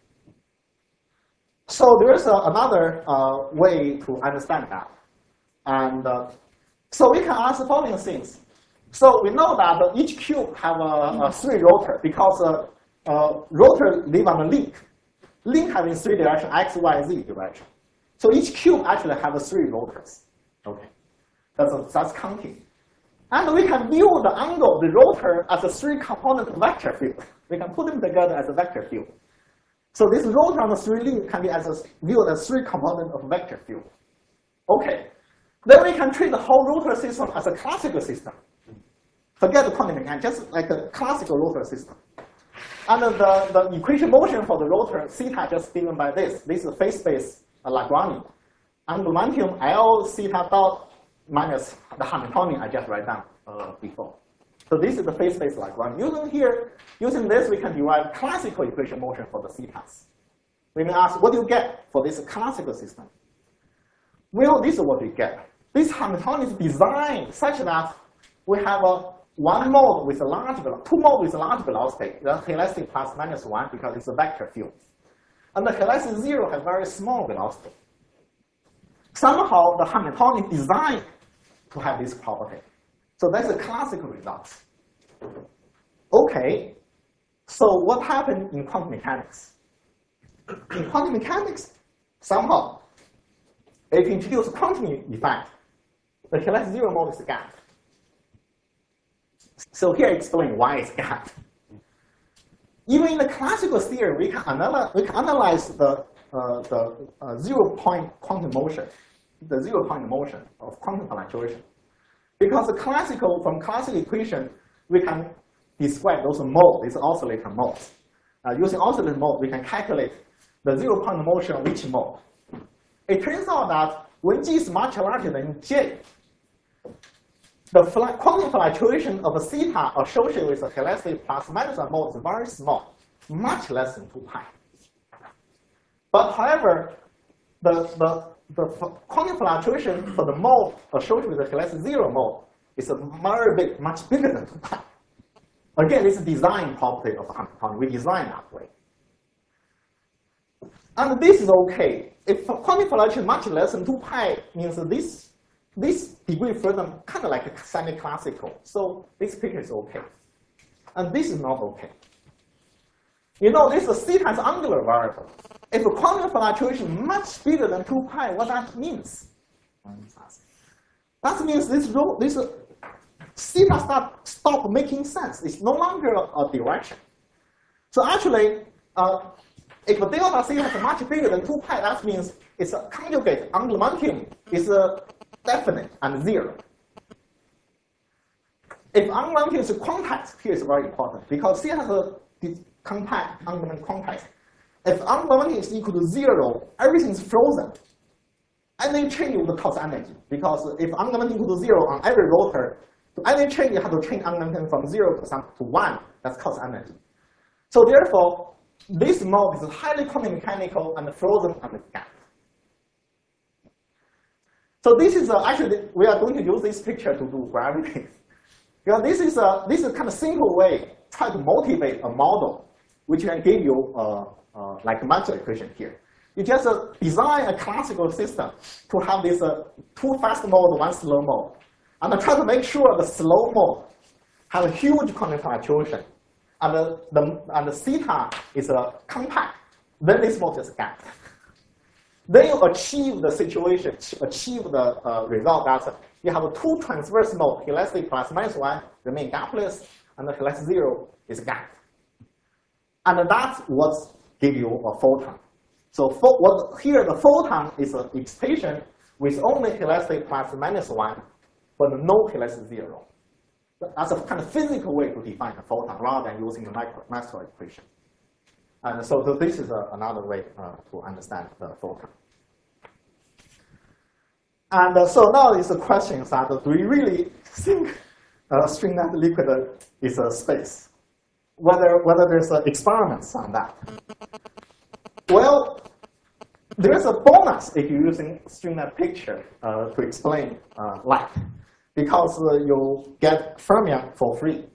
So there is a, another uh, way to understand that. And uh, so we can ask the following things. So we know that uh, each cube have a, a three rotor because uh, uh, rotor live on a link. Link having three direction, x, y, z direction. So each cube actually have a three rotors. Okay, that's a, that's counting. And we can view the angle, the rotor, as a three-component vector field. We can put them together as a vector field. So this rotor on the three link can be as a, viewed as three component of vector field. Okay. Then we can treat the whole rotor system as a classical system. Forget the quantum mechanics, just like a classical rotor system. And the, the equation motion for the rotor, theta just given by this. This is phase space uh, Lagrange. And momentum L theta dot minus the Hamiltonian I just write down uh, before. So this is the phase space Lagrange. Using here, using this, we can derive classical equation motion for the thetas. We may ask, what do you get for this classical system? Well, this is what we get. This Hamiltonian is designed such that we have a one mode with a large velocity, two mode with a large velocity, the helicity plus minus one because it's a vector field. And the helicity zero has very small velocity. Somehow the Hamiltonian is designed to have this property. So that's a classical result. Okay, so what happened in quantum mechanics? In quantum mechanics, somehow, if you introduce quantum effect, the helicity zero mode is gapped. So here I explain why it's gapped. Even in the classical theory, we can analyze, we can analyze the, uh, the uh, zero-point quantum motion, the zero-point motion of quantum fluctuation. Because the classical, from classical equation, we can describe those modes, these oscillator modes. Uh, using oscillator mode, we can calculate the zero-point motion of each mode. It turns out that when G is much larger than J, the quantum fluctuation of a theta associated with the helicity plus minus one mode is very small, much less than two pi. But however, the, the, the quantum fluctuation for the mode associated with the helicity zero mode is a very big, much bigger than two pi. Again, this is design property of Hamiltonian. We design that way. And this is okay. If quantum fluctuation much less than two pi means that this This degree of freedom kind of like a semi-classical. So this picture is okay. And this is not okay. You know, this is theta is angular variable. If a quantum fluctuation much bigger than two pi, what that means? That means this rho, this theta start stop making sense. It's no longer a direction. So actually, uh, if the delta theta is much bigger than two pi, that means it's a conjugate angular momentum is a definite and zero. If angular momentum is quantized, here is very important because theta has a compact angular momentum quantized. If angular momentum is equal to zero, everything is frozen. Any change would cause energy because if angular momentum equal to zero on every rotor, to any change you have to change angular momentum from zero to some to one. That causes energy. So therefore, this mode is highly quantum mechanical and frozen and gapped. So this is a, actually we are going to use this picture to do gravity. Because this is a this is kind of simple way try to motivate a model which can give you uh, uh, like a Maxwell equation here. You just uh, design a classical system to have this uh, two fast mode, one slow mode, and try to make sure the slow mode has a huge quantum fluctuation, and the, the and the theta is a uh, compact. Then this mode is gapped. Then you achieve the situation, achieve the uh, result that you have a two transverse mode, elastic plus minus one remain gapless, and the elastic zero is gapped. And that's what gives you a photon. So for, what, here the photon is an excitation with only elastic plus minus one, but no elastic zero. That's a kind of physical way to define a photon rather than using the Maxwell equation. And so, so this is a, another way uh, to understand the photon. And uh, so now is the question is that, do we really think uh, string-net liquid is a space? Whether, whether there's uh, experiments on that. Well, there's a bonus if you're using string-net picture uh, to explain uh, light, because uh, you get fermion for free.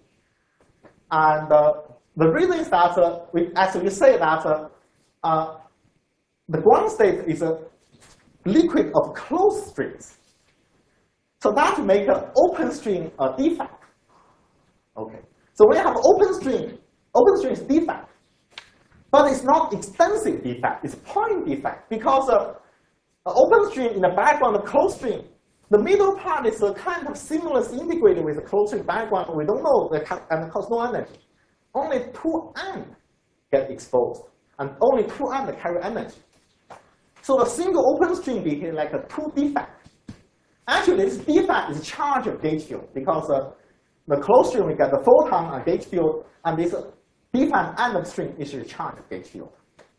And uh, the reason is that, uh, we, as we say that uh, uh, the ground state is a liquid of closed strings. So that makes an open string a defect. Okay. So when you have open string, open string is defect. But it's not extensive defect, it's point defect. Because uh, an open string in the background of closed string, the middle part is a kind of seamless integrated with the closed string background. We don't know the and cause no energy. Only two ends get exposed, and only two ends carry energy. So a single open string behaves like a two defect. Actually, this defect is charge of gauge field, because uh, the closed string we get the photon and gauge field, and this uh, defect end of string is the charge of gauge field.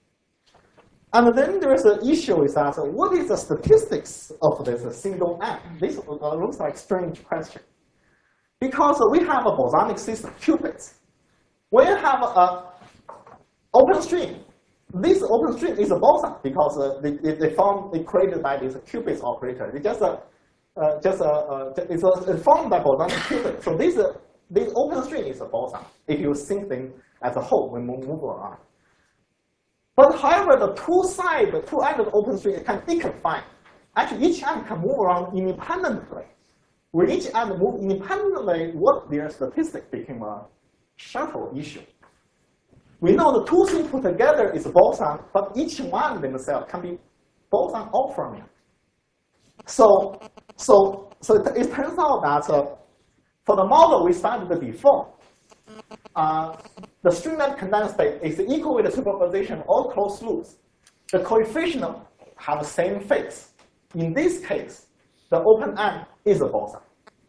And then there is an issue is that uh, what is the statistics of this uh, single end? This uh, looks like a strange question. Because uh, we have a bosonic system, qubits. When you have an open string, this open string is a boson because uh, they, they, they formed, they created by this qubits operator. They just, uh, uh, just uh, uh, it's, uh, it's formed by bosonic qubit. So this, uh, this open string is a boson if you think them as a whole when we move around. But however, the two sides, the two ends of the open string can deconfine. Actually, each end can move around independently. When each end moves independently, what their statistics became a shuttle issue. We know the two things put together is boson, but each one themselves can be boson or fermion. So, so, so it, it turns out that uh, for the model we studied before, uh, the string-net condensed state is equal with the superposition of all closed loops. The coefficient have the same phase. In this case, the open end is a boson.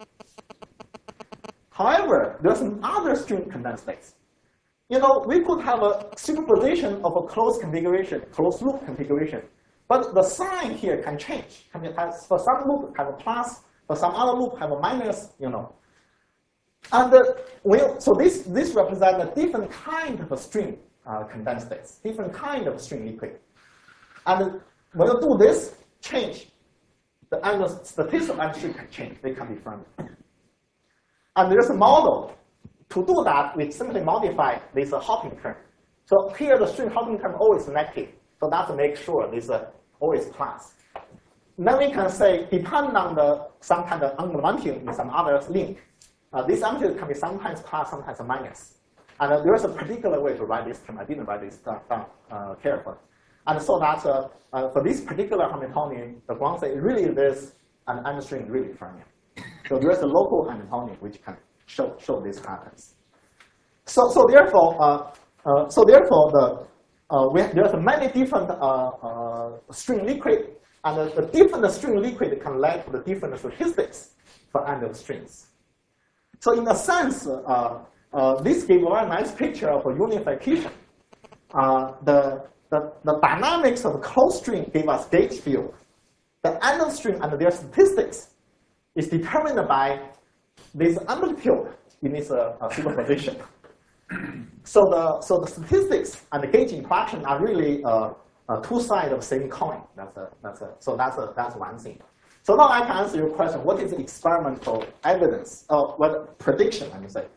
However, there's another string condensed states. You know, we could have a superposition of a closed configuration, closed loop configuration, but the sign here can change. Can be, has, for some loop have a plus, for some other loop have a minus. You know, and uh, we, so this this represents a different kind of a string uh, condensed states, different kind of string liquid. And when you do this change, the statistical entry can change. They can be firm. And there's a model. To do that, we simply modify this uh, hopping term. So here the string hopping term always negative. So that's to make sure this uh, always plus. Then we can say, depending on the some kind of unwanting in some other link, uh, this amplitude can be sometimes plus, sometimes a minus. And uh, there's a particular way to write this term. I didn't write this down uh, carefully. And so that uh, uh, for this particular Hamiltonian, the ground state really is an end string really fermion. So there's a local Hamiltonian which can show show these patterns. So so therefore uh, uh, so therefore the uh, we there's many different uh, uh, string liquid, and the, the different string liquid can lead to the different statistics for end of strings. So in a sense, uh, uh, this gives a very nice picture of a unification. Uh, the, the the dynamics of closed string give us gauge field. The end of string and their statistics is determined by this amplitude in this uh, uh, superposition. So the so the statistics and the gauge interaction are really uh, uh, two sides of the same coin. That's a that's a so that's a that's one thing. So now I can answer your question: what is the experimental evidence? Or what prediction? Let me say.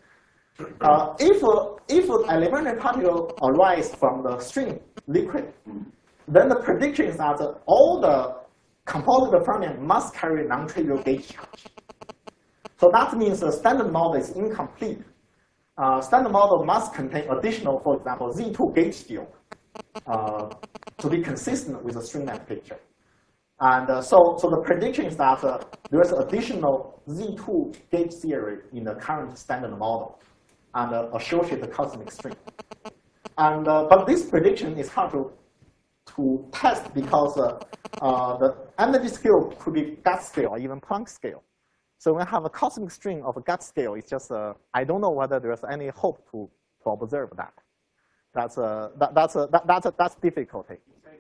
Uh, if uh, if an elementary particle arises from the string liquid, then the prediction is that all the composite fermion must carry non-trivial gauge charge. So that means the standard model is incomplete. Uh, standard model must contain additional, for example, Z two gauge field uh, to be consistent with the stringnet picture. And uh, so, so the prediction is that uh, there is additional Z two gauge theory in the current standard model and uh, associated cosmic string. And, uh, but this prediction is hard to, to test because uh, uh, the energy scale could be Gatt scale or even Planck scale. So when I have a cosmic string of a Gatt scale, it's just, uh, I don't know whether there's any hope to, to observe that. That's, uh, that, that's, uh, that, that's, uh, that's difficulty.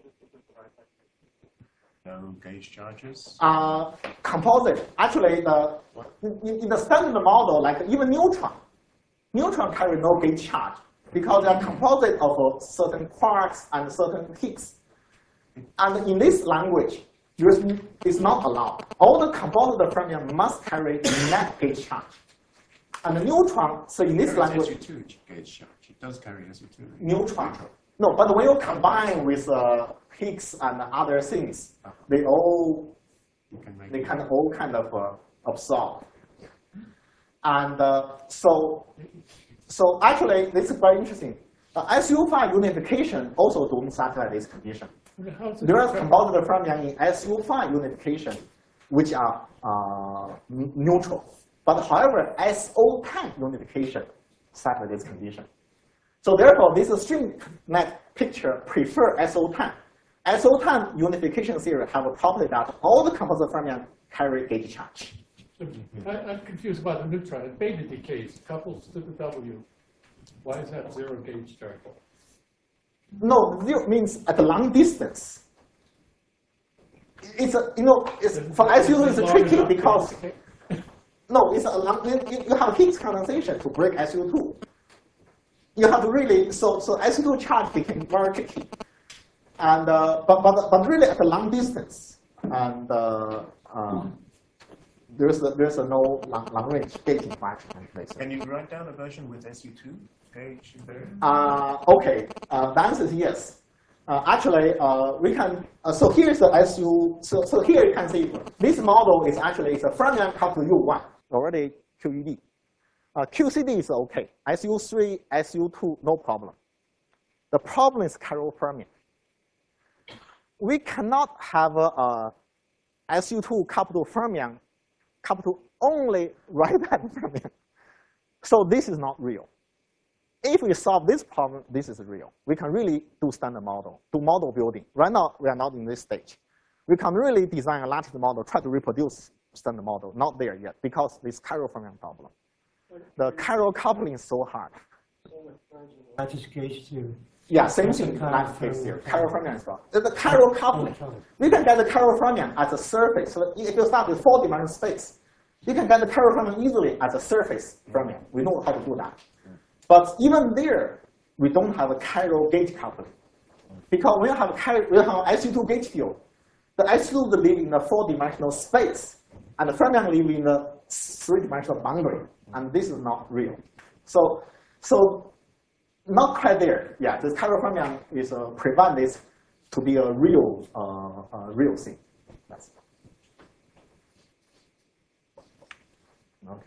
No gauge charges? Uh, composite, actually, the, in, in the standard model, like even neutron, neutron carry no gauge charge because they are composite of uh, certain quarks and certain Higgs. And in this language, it's not allowed. All the composite fermion must carry net gauge charge. And the neutron, so in this language, S U two gauge charge. It does carry S U two. Neutron. No, but when you combine with uh, Higgs and other things, they all they kind of all kind of uh, absorb. And uh, so, so actually, this is very interesting. Uh, S U five unification also don't satisfy this condition. There are composite fermion in S U five unification, which are uh, neutral. But however, S O ten unification satisfies this condition. So therefore, this string net picture prefer S O ten. S O ten unification theory have a property that all the composite fermion carry gauge charge. I, I'm confused about the neutron. It beta decays, couples to the W. Why is that zero gauge charge? No, zero means at a long distance. It's a, you know, it's, for S U two it's tricky because, no, it's a long, you, you have Higgs condensation to break S U two. You have to really, so, so S U two charge became very tricky. And, uh, but, but, but really at a long distance. And uh, um, there's, a, there's a no long, long range gating function in place. Can you write down a version with S U two gauge there? Uh, okay, uh, the answer is yes. Uh, actually, uh, we can, uh, so here's the S U, so, so here you can see this model is actually it's a fermion coupled to U one, already Q E D. Uh, Q C D is okay. S U three, S U two, no problem. The problem is chiral fermion. We cannot have a, a S U two coupled to fermion coupled to only right band fermion. So this is not real. If we solve this problem, this is real. We can really do standard model, do model building. Right now, we are not in this stage. We can really design a lattice model, try to reproduce standard model. Not there yet, because this chiral fermion problem. The chiral coupling is so hard. Lattice gauge theory. Yeah, same thing, lattice gauge theory. Chiral fermion is wrong. The chiral coupling. We can get the chiral fermion as a surface. So if you start with four-dimensional space, you can get the chiral fermion easily as a surface fermion. We know how to do that. But even there, we don't have a chiral gauge coupling. Because when you have a, we have S U two gauge field, the S U two live in a four-dimensional space, and the fermion live in a three-dimensional boundary, and this is not real. So, so not quite there. Yeah, the chiral fermion is uh, prevent this to be a real, uh, uh, real thing. That's okay.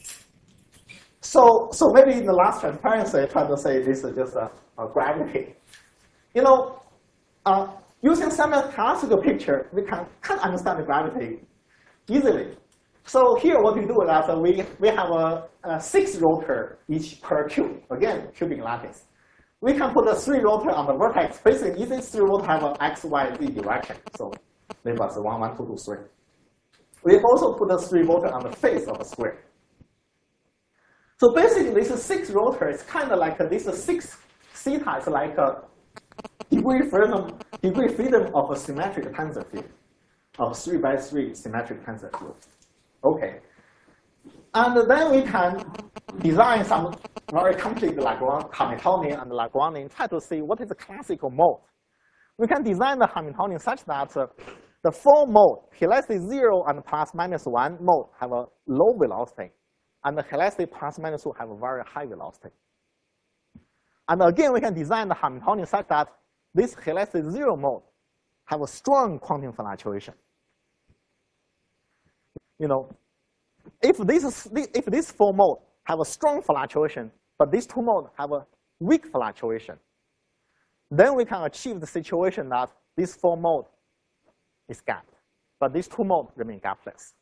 So, so maybe in the last transparency, I try to say this is just a, a gravity. You know, uh, using semi-classical picture, we can, can understand the gravity easily. So here what we do is that we, we have a, a six rotor each per cube. Again, cubic lattice. We can put a three rotor on the vertex. Basically, these three rotor have an x, y, z direction. So labels one, one, two, two, three. We also put a three rotor on the face of a square. So basically, this six rotor is kind of like a, this six theta is like a degree freedom, degree freedom of a symmetric tensor field, of three by three symmetric tensor field. Okay. And then we can design some very complete Lagrange, Hamiltonian and Lagrangian, try to see what is the classical mode. We can design the Hamiltonian such that uh, the four mode, helicity zero and plus minus one mode, have a low velocity. And the helicity plus minus two have a very high velocity. And again, we can design the Hamiltonian such that this helicity zero mode have a strong quantum fluctuation. You know, if this is, if this four mode have a strong fluctuation, but these two modes have a weak fluctuation, then we can achieve the situation that this four mode is gapped, but these two modes remain gapless.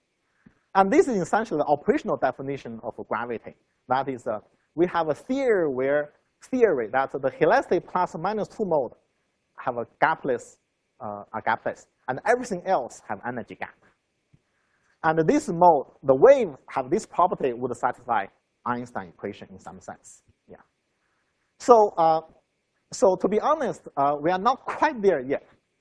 And this is essentially the operational definition of gravity. That is, uh, we have a theory where theory that the helicity plus or minus two mode have a gapless, uh, a gapless, and everything else have energy gap. And this mode, the wave have this property would satisfy Einstein equation in some sense. Yeah. So, uh, so to be honest, uh, we are not quite there yet.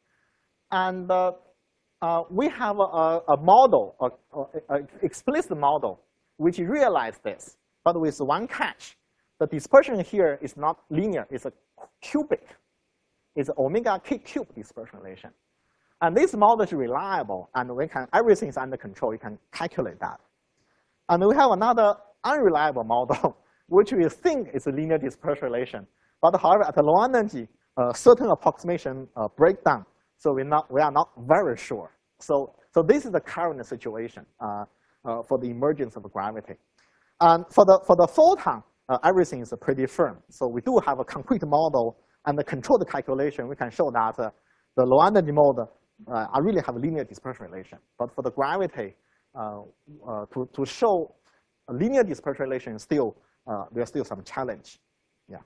And uh, uh, we have a, a model, an explicit model, which realizes this, but with one catch. The dispersion here is not linear, it's a cubic. It's omega k cube dispersion relation. And this model is reliable, and we can, everything is under control, you can calculate that. And we have another unreliable model, which we think is a linear dispersion relation. But however, at a low energy, uh, certain approximation uh, breakdown, so we're not, we are not very sure. So, so this is the current situation uh, uh, for the emergence of gravity. And for the, for the photon, uh, everything is pretty firm. So we do have a concrete model and the controlled calculation. We can show that uh, the low energy mode uh, I really have a linear dispersion relation. But for the gravity, uh, uh, to, to show a linear dispersion relation, still, uh, there's still some challenge. Yeah.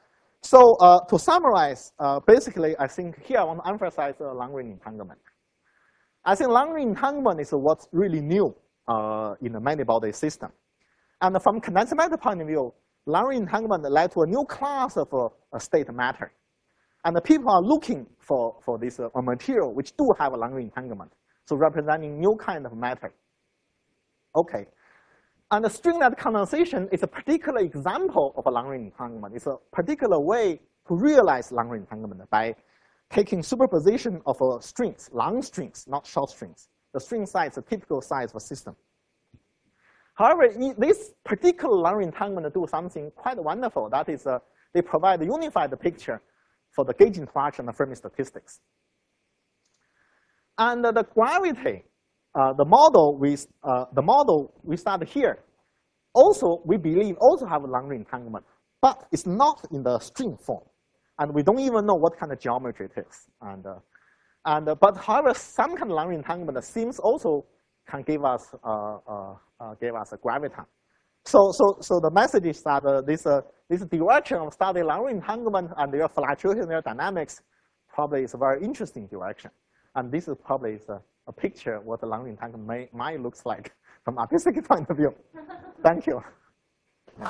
So uh, to summarize, uh, basically, I think here I want to emphasize uh, long-range entanglement. I think long-range entanglement is what's really new uh, in the many-body system. And from condensed matter point of view, long-range entanglement led to a new class of uh, state matter. And the people are looking for, for this uh, material which do have a long-range entanglement, so representing new kind of matter. Okay. And the stringlet condensation is a particular example of a long-range entanglement. It's a particular way to realize long-range entanglement by taking superposition of uh, strings, long strings, not short strings. The string size is a typical size of a system. However, this particular long-range entanglement do something quite wonderful. That is, uh, they provide a unified picture for the gauge interaction of Fermi statistics. And uh, the gravity, uh, the model we uh, the model we start here, also we believe also have a long-range entanglement, but it's not in the string form, and we don't even know what kind of geometry it is. And uh, and uh, but however, some kind of long-range entanglement seems also can give us uh, uh, uh, give us a graviton. So, so, so the message is that uh, this, uh, this direction of studying long-range entanglement and their fluctuation, their dynamics, probably is a very interesting direction. And this is probably is a, a picture of what the long-range entanglement may, might looks like from artistic point of view. Thank you. Yeah.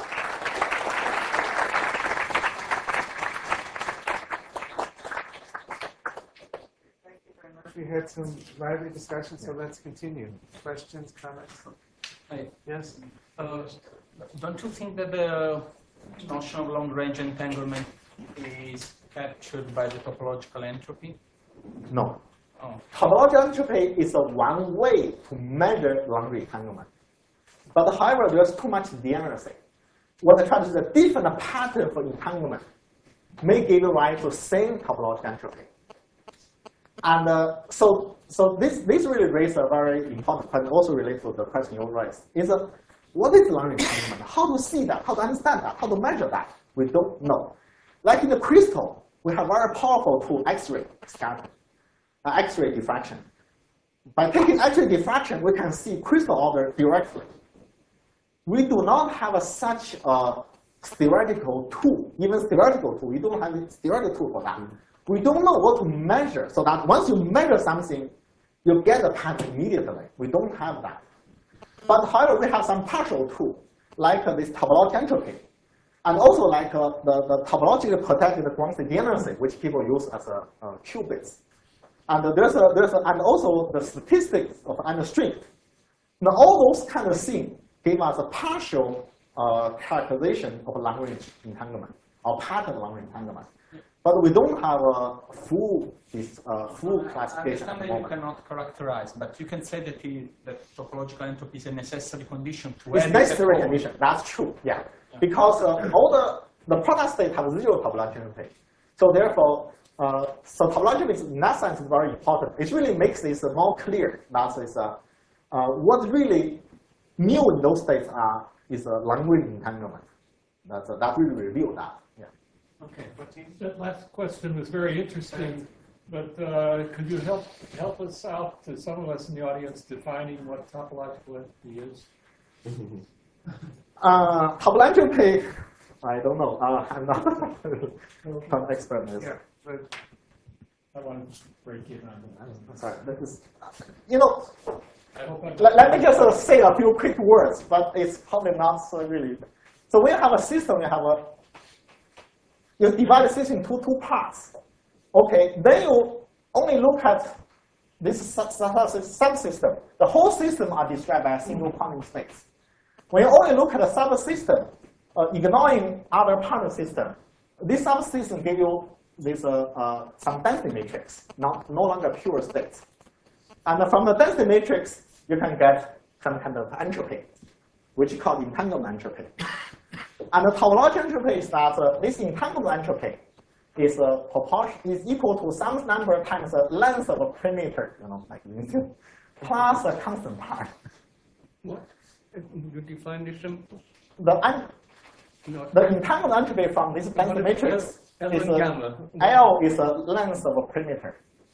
Thank you very much. We had some lively discussion, so let's continue. Questions, comments? Hi. Yes? Uh, don't you think that the notion of long-range entanglement is captured by the topological entropy? No. Oh. Topological entropy is a one way to measure long-range entanglement. But however, there's too much degeneracy. What I try to say is a different pattern for entanglement may give rise to same topological entropy. And uh, so, so this, this really raises a very important question, also related to the question you raised. Is a, what is long-range entanglement? How to see that? How to understand that? How to measure that? We don't know. Like in the crystal, we have very powerful tool, X-ray scattering, uh, X-ray diffraction. By taking X-ray diffraction, we can see crystal order directly. We do not have a, such a theoretical tool, even theoretical tool. We don't have a theoretical tool for that. We don't know what to measure, so that once you measure something, you get the pattern immediately. We don't have that. But however, we have some partial tool, like uh, this topological entropy, and also like uh, the, the topologically protected Gronstein degeneracy, which people use as a uh, qubits. And uh, there's a, there's a, and also the statistics of unstring. Now all those kind of things give us a partial uh, characterization of long-range entanglement, or pattern long-range entanglement. But we don't have a full, this, uh, full classification. I understand that you cannot characterize, but you can say that, the, that topological entropy is a necessary condition to It's necessary condition. That's true. Yeah, yeah. Because uh, all the the product state have zero topological entropy. So therefore, uh, so topology is in that sense very important. It really makes this uh, more clear. That is uh, uh, what really new in those states are is a long-range entanglement. That's uh, that really reveal that. Yeah. Okay. That last question was very interesting, but uh, could you help help us out, to some of us in the audience, defining what topological entropy is? Uh, topological entropy, I don't know. Uh, I'm not an expert in this. Yeah, but I want to break in on that. Sorry, that is, you know, I hope I'm let, let me just uh, say a few quick words, but it's probably not so really. So when you have a system, you have a, you divide the system into two parts. Okay, then you only look at this subsystem. The whole system are described by a single Poynting space. When you only look at a subsystem, uh, ignoring other Poynting system, this subsystem give you this uh, uh, some density matrix, not no longer pure states. And from the density matrix, you can get some kind of entropy, which is called entanglement entropy. And the topological entropy is that uh, this entanglement entropy is uh, proportion is equal to some number times the length of a perimeter, you know, like this, plus a constant part. What? You define this simple? The un No. the entanglement entropy from this density matrix L is and a, gamma. L is the length of a perimeter.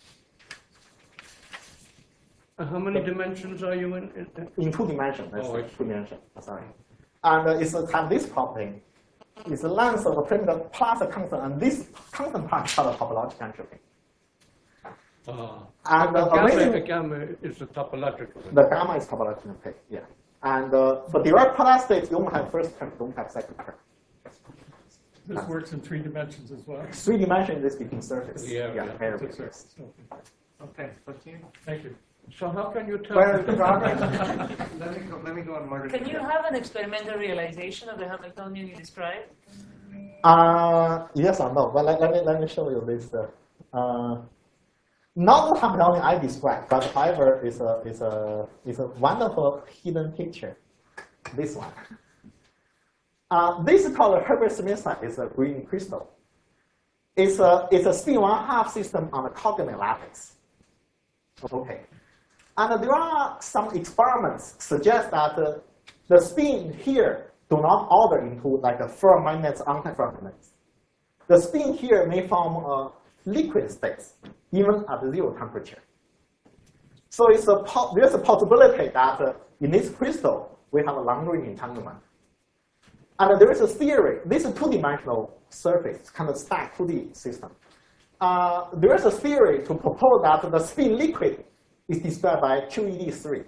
Uh, How many dimensions are you in? in- In two dimensions, that's Oh, I two dimensions, sorry. And uh, it's uh, have this property. It's the length of a perimeter plus a constant, and this constant part is called topological entropy. Ah. And The uh, gamma, amazing- the gamma is the topological. the gamma is topological entropy, yeah. And uh, for direct polar states, you don't have first term, don't have second term. This works in three dimensions as well. Three dimensions is between surface. Yeah, yeah. area It's a surface. surface. Okay. Okay, continue. Thank you. So how can you tell? Well, Robert, let me go, let me go on Margaret. Can you have an experimental realization of the Hamiltonian you described? Uh, yes or no? Well, let, let me let me show you this. Uh, uh, not the Hamiltonian I described, but however, is a is a is a wonderful hidden picture. This one. Uh, this is called a Herbert-Smith. It's a green crystal. It's a it's a spin one half system on a coordinate lattice. Okay, and there are some experiments suggest that uh, the spin here do not order into like a firm magnets, anti-firm magnets. The spin here may form a liquid states, even at zero temperature. So it's a there's a possibility that uh, in this crystal, we have a long-range entanglement. And there is a theory, this is a two-dimensional surface, kind of stacked two D system. Uh, there is a theory to propose that the spin liquid is described by Q E D three.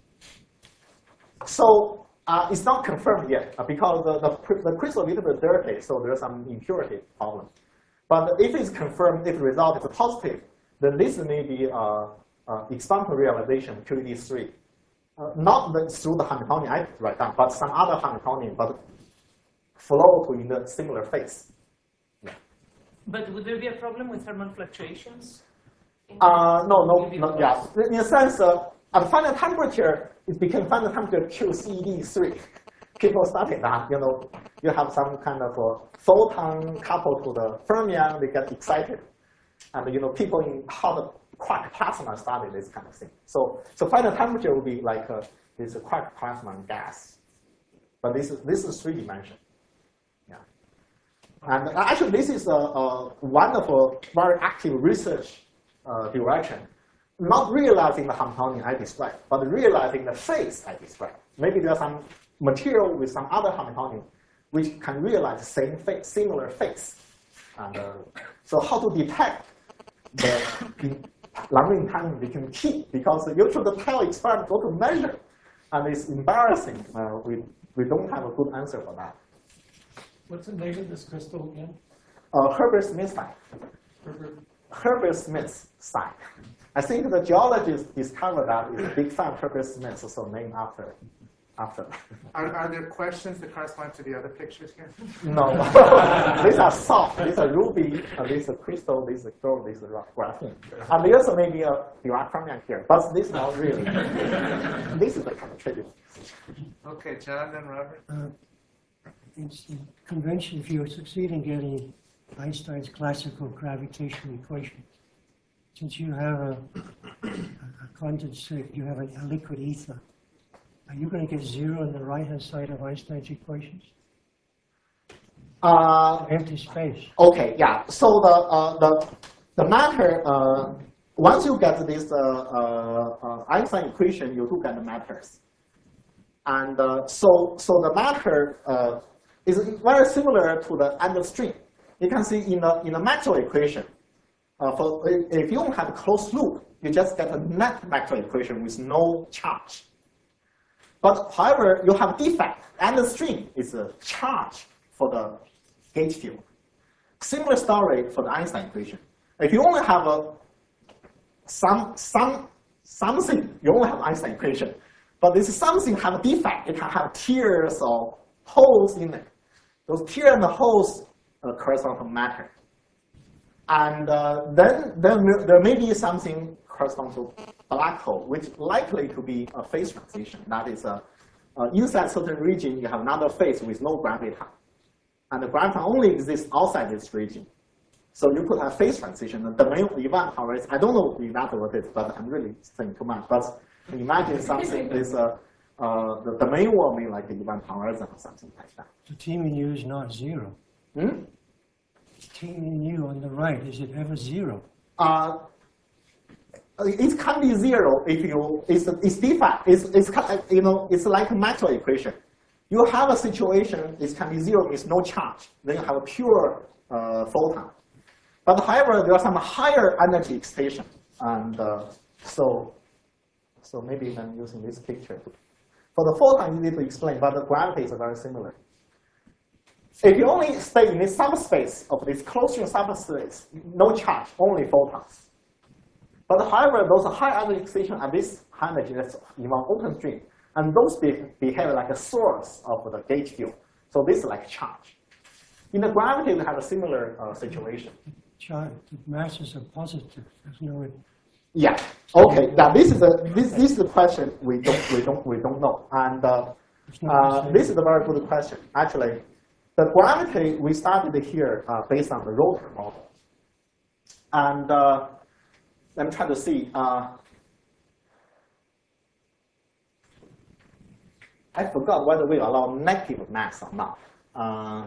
So uh, it's not confirmed yet uh, because the, the, the crystal is a little bit dirty, so there's some impurity problem. But if it's confirmed, if the result is positive, then this may be uh, uh, experimental realization Q E D three. Uh, not the, through the Hamiltonian I write down, but some other Hamiltonian, but flow to in the similar phase. Yeah. But would there be a problem with thermal fluctuations? Uh, no, no, no, yeah. In a sense, uh, at final temperature, it became final temperature Q C E D three. People studied that, you know, you have some kind of a photon coupled to the fermion, they get excited. And, you know, people in hot quark plasma study this kind of thing. So, so final temperature will be like uh, this quark plasma gas. But this is, this is three dimension. Yeah. And actually, this is a, a wonderful, very active research uh, direction. Not realizing the Hamiltonian I described, but realizing the phase I described. Maybe there's some material with some other Hamiltonian which can realize the same phase, similar phase. And uh, so how to detect the long-range entanglement we can keep, because you should tell experiment go to measure, and it's embarrassing. Uh, we we don't have a good answer for that. What's the name of this crystal again? Uh, Herbert-Smith sign. Herbert. Herbert-Smith sign. I think the geologist discovered that is a big fan of Herbert-Smith, so named after after. Are, are there questions that correspond to the other pictures here? No, these are soft. These are ruby. Uh, these are crystal. These are gold. These are graphene. And there's maybe a Dirac fermion here, but this is not really. This is the kind of tribute. Okay, John, then Robert. Uh, it's the convention, if you succeed in getting Einstein's classical gravitational equation. Since you have a, a, a condensate, you have a, a liquid ether, are you going to get zero on the right-hand side of Einstein's equations? Uh, Empty space. Okay, yeah. So the uh, the the matter uh, once you get this uh, uh, uh, Einstein equation, you do get the matters, and uh, so so the matter uh, is very similar to the end string. You can see in the in the Maxwell equation, uh, for if you don't have a closed loop, you just get a net Maxwell equation with no charge. But however, you have defect. End string is a charge for the gauge field. Similar story for the Einstein equation. If you only have a some some something, you only have Einstein equation. But this something have a defect. It can have tears or holes in it. Those tears and the holes uh, correspond to matter. And uh, then, then there may be something correspond to black hole, which likely to be a phase transition. That is, a, uh, inside certain region, you have another phase with no graviton. And the graviton only exists outside this region. So you could have phase transition. The domain event horizon, I don't know exactly what it is, but I'm really saying too much. But imagine something is uh, uh, the domain will be like the event horizon or something like that. The T mu is not zero. Hmm? T mu on the right, is it ever zero? Uh, it can be zero if you, it's, it's defect, it's, it's, you know, it's like a Maxwell equation. You have a situation, it can be zero, it's no charge. Then you have a pure uh, photon. But however, there are some higher energy excitation. And uh, so, so maybe I'm using this picture. For the photon, you need to explain, but the gravity is very similar. If you only stay in this subspace of this closed subspace, no charge, only photons. But however, those high energy excitation at this high energy, that's in one open string, and those be, behave like a source of the gauge field. So this is like charge. In the gravity, we have a similar uh, situation. Charge, the masses are positive. There's no. Yeah. Okay. Now this is a this this is the question we don't we don't we don't know, and uh, uh, this is a very good question. Actually, the gravity we started here uh, based on the rotor model, and uh, let me try to see. Uh, I forgot whether we allow negative mass or not. Uh,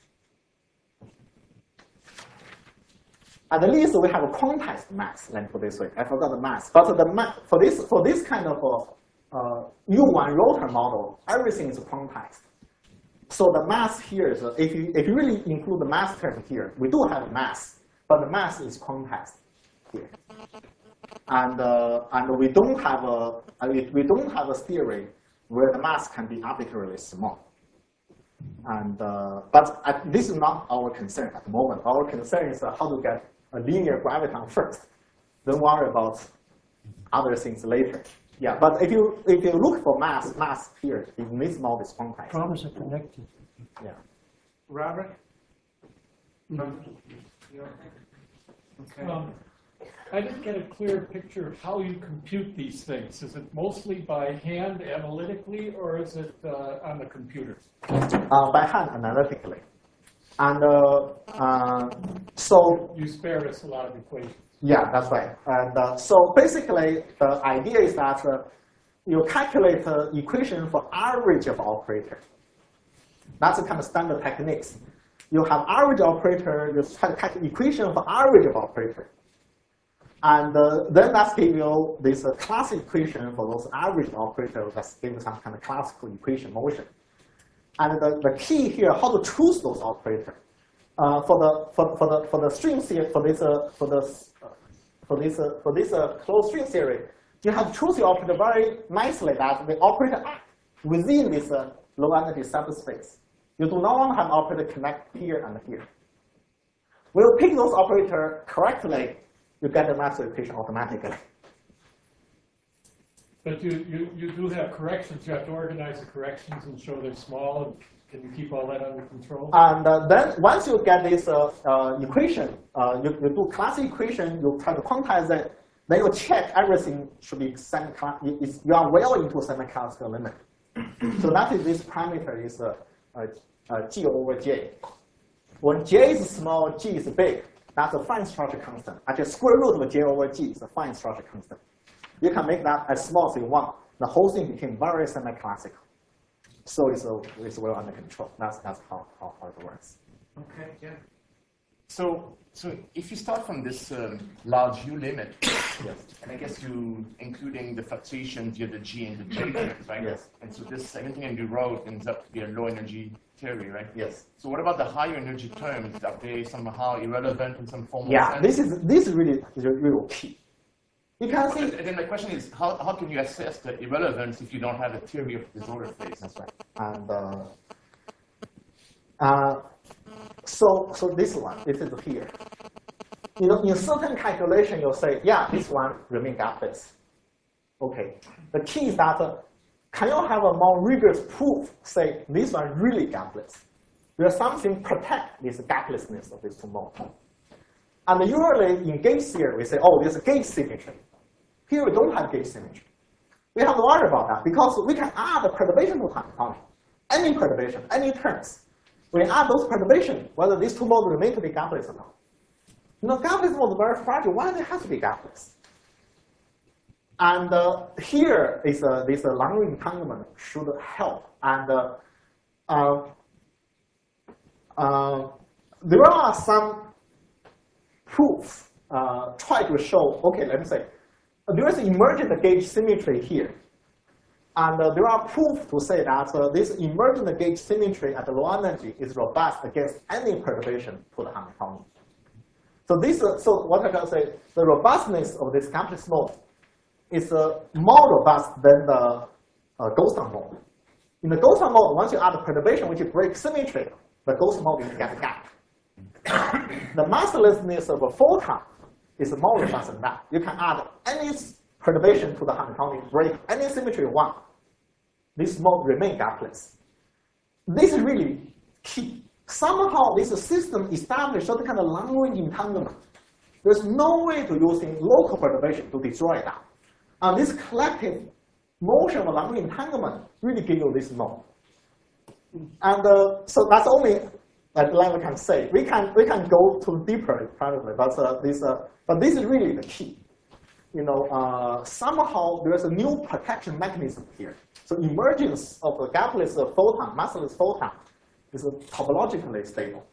At least we have a quantized mass, let me put it this way. I forgot the mass. But the ma for this for this kind of uh, U one rotor model, everything is quantized. So the mass here is, uh, if you if you really include the mass term here, we do have mass, but the mass is quantized here. And uh, and we don't have a we don't have a theory where the mass can be arbitrarily small. And uh, but uh, this is not our concern at the moment. Our concern is uh, how to get a linear graviton first, then worry about other things later. Yeah, but if you if you look for mass, mass here in this model is quantized. Problems are connected. Yeah. Robert? Robert? You okay? Okay. Um, I didn't get a clear picture of how you compute these things. Is it mostly by hand analytically, or is it uh, on the computer? Uh, by hand analytically. And uh, uh, so you spared us a lot of equations. Yeah, that's right. And uh, so basically, the idea is that uh, you calculate the equation for average of operator. That's the kind of standard techniques. You have average operator, you try to calculate equation for average of operator. And uh, then that's give you this uh, classic equation for those average operators that's give you some kind of classical equation motion. And the, the key here, how to choose those operators. Uh, for the for, for the for the string theory for this uh, for this uh, for this uh, for this uh, closed string theory, you have to choose the operator very nicely that the operator act within this uh, low energy subspace. You do not want to have operator connect here and here. When you pick those operators correctly, you get the Maxwell equation automatically. But you, you, you do have corrections. You have to organize the corrections and show they're small. And can you keep all that under control? And uh, then once you get this uh, uh, equation, uh, you, you do classic equation, you try to quantize it, then you check everything should be semi you are well into semi-classical limit. So that is this parameter is uh, uh, uh, G over J. when J is small, G is big, that's a fine structure constant. Actually, square root of J over G is a fine structure constant. You can make that as small as you want. The whole thing became very semi-classical. So it's, a, it's well under control. That's, that's how, how, how it works. Okay, yeah. So, so if you start from this um, large U limit, yes. and I guess you including the fluctuations via the G and the J terms, right? Yes. And so this everything in the row ends up to be a low energy theory, right? Yes. So what about the higher energy terms? Are they somehow irrelevant in some formal Yeah, sense? this is this is really is real key. You can see. And then the question is, how, how can you assess the irrelevance if you don't have a theory of disorder phase? That's right. And uh, uh, so so this one, this is here. You know, in certain calculation, you'll say, yeah, this one remain gapless. Okay. The key is that uh, can you have a more rigorous proof? Say this one really gapless. There's something protect this gaplessness of these two modes. And usually in gauge theory, we say, oh, there's a gauge symmetry. Here we don't have gauge symmetry. We have to worry about that because we can add a perturbation to Hamiltonian. Any perturbation, any terms. We add those perturbations, whether these two modes remain to be gapless or not. You know, gapless mode is very fragile. Why they have to be gapless? And uh, here is uh, this uh, Lagrange entanglement should help. And uh, uh, uh, there are some proofs uh, try to show. Okay, let me say there is emergent gauge symmetry here. And uh, there are proof to say that uh, this emergent gauge symmetry at low energy is robust against any perturbation to the Hamiltonian. So this, uh, so what I can say, the robustness of this complex mode is uh, more robust than the uh, Ghostan mode. In the Ghostan mode, once you add a perturbation which breaks symmetry, the Ghostan mode will get a gap. The masslessness of a photon is more robust than that. You can add any perturbation to the Hamiltonian, break any symmetry you want. This mode remain gapless. This is really key. Somehow this system established certain kind of long-range entanglement. There's no way to using local perturbation to destroy that. And this collective motion of long-range entanglement really gives you this mode. And uh, so that's only like we can say. We can we can go to deeper probably, but uh, this uh, but this is really the key. You know, uh, somehow there's a new protection mechanism here. So emergence of a gapless photon, massless photon, is topologically stable.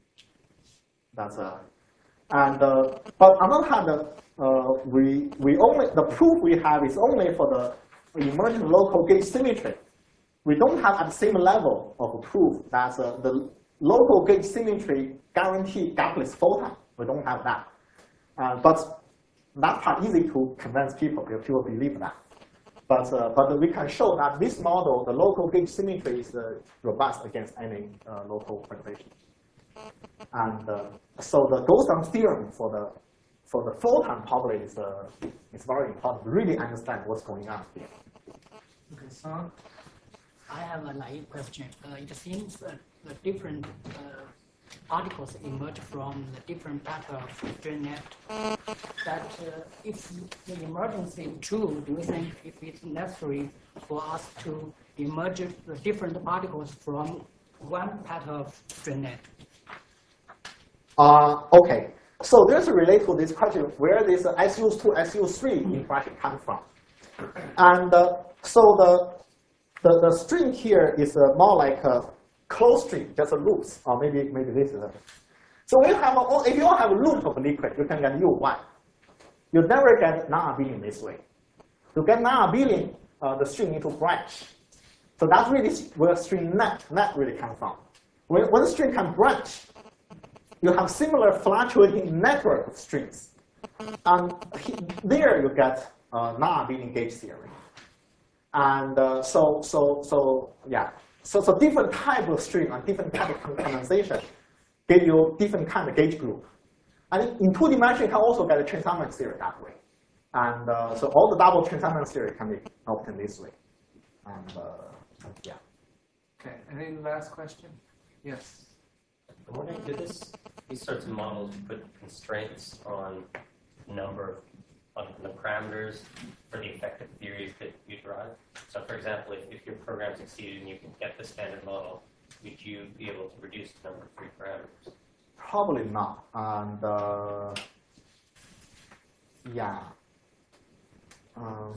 That's uh, and uh, but on the other hand, uh, we we only the proof we have is only for the emergent local gauge symmetry. We don't have at the same level of proof that uh, the local gauge symmetry guarantee gapless photon. We don't have that, uh, but that part easy to convince people if people believe that. But uh, but we can show that this model, the local gauge symmetry, is uh, robust against any uh, local perturbation. And uh, so the Ghostan theorem for the for the photon probably is uh, is very important to really understand what's going on here. Okay, so I have a naive question. Uh, it seems that the different uh, particles emerge from the different pattern of strain net. That uh, if the emergence is true, do you think if it's necessary for us to emerge the different particles from one pattern of strain net? Uh, okay, so there's a relate to this question where this uh, S U two, S U three interaction comes from. And uh, so the, the, the string here is uh, more like a closed string, just a loops, or maybe maybe this is a. So we have a, if you have a loop of liquid, you can get U one. You never get non-abelian this way. To get non-abelian, uh, the string need to branch. So that's really where string net net really comes from. When when the string can branch, you have similar fluctuating network of strings, and there you get uh, non-abelian gauge theory. And uh, so so so yeah. So, so different type of string and different type of condensation give you different kind of gauge group. And in two dimensions, you can also get a Chern-Simons theory that way. And uh, so all the double Chern-Simons theory can be obtained this way. And uh, yeah. okay, any last question? Yes. I'm wondering, did this, these sorts of models put constraints on the number of on the parameters for the effective theories that you derive? So for example, if, if your program succeeded and you can get the standard model, would you be able to reduce the number of free parameters? probably not. And uh, yeah. Um,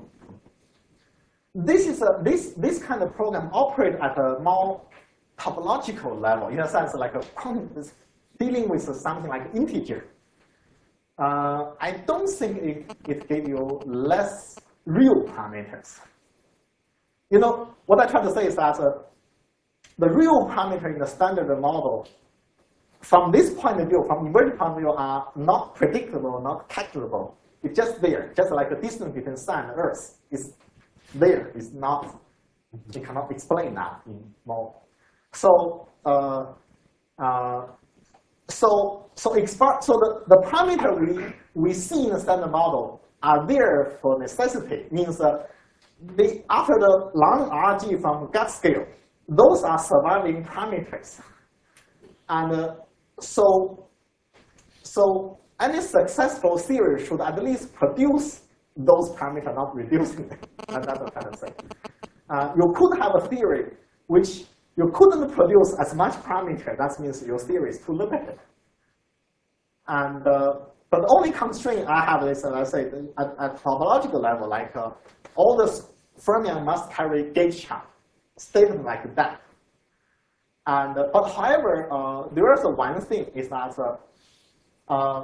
this is a this this kind of program operate at a more topological level, in a sense, like a quantum dealing with something like integer. Uh, I don't think it, it gave you less real parameters. You know, what I try to say is that uh, the real parameter in the standard model, from this point of view, from emergent point of view, are not predictable, not calculable. It's just there, just like the distance between sun and Earth is there. It's not, you cannot explain that in more. So, uh, uh, so, so, expert, so the, the parameter we, we see in the standard model are there for necessity, means that they, after the long R G from gut scale, those are surviving parameters. And uh, so, so any successful theory should at least produce those parameters, not reducing them. And that's what I'm trying to say. Uh, you could have a theory which you couldn't produce as much parameter. That means your theory is too limited. And uh, but the only constraint I have is, uh, let's say, at, at topological level, like uh, all the fermion must carry gauge charge, statement like that. And uh, but however, uh, there is a one thing is that uh, uh,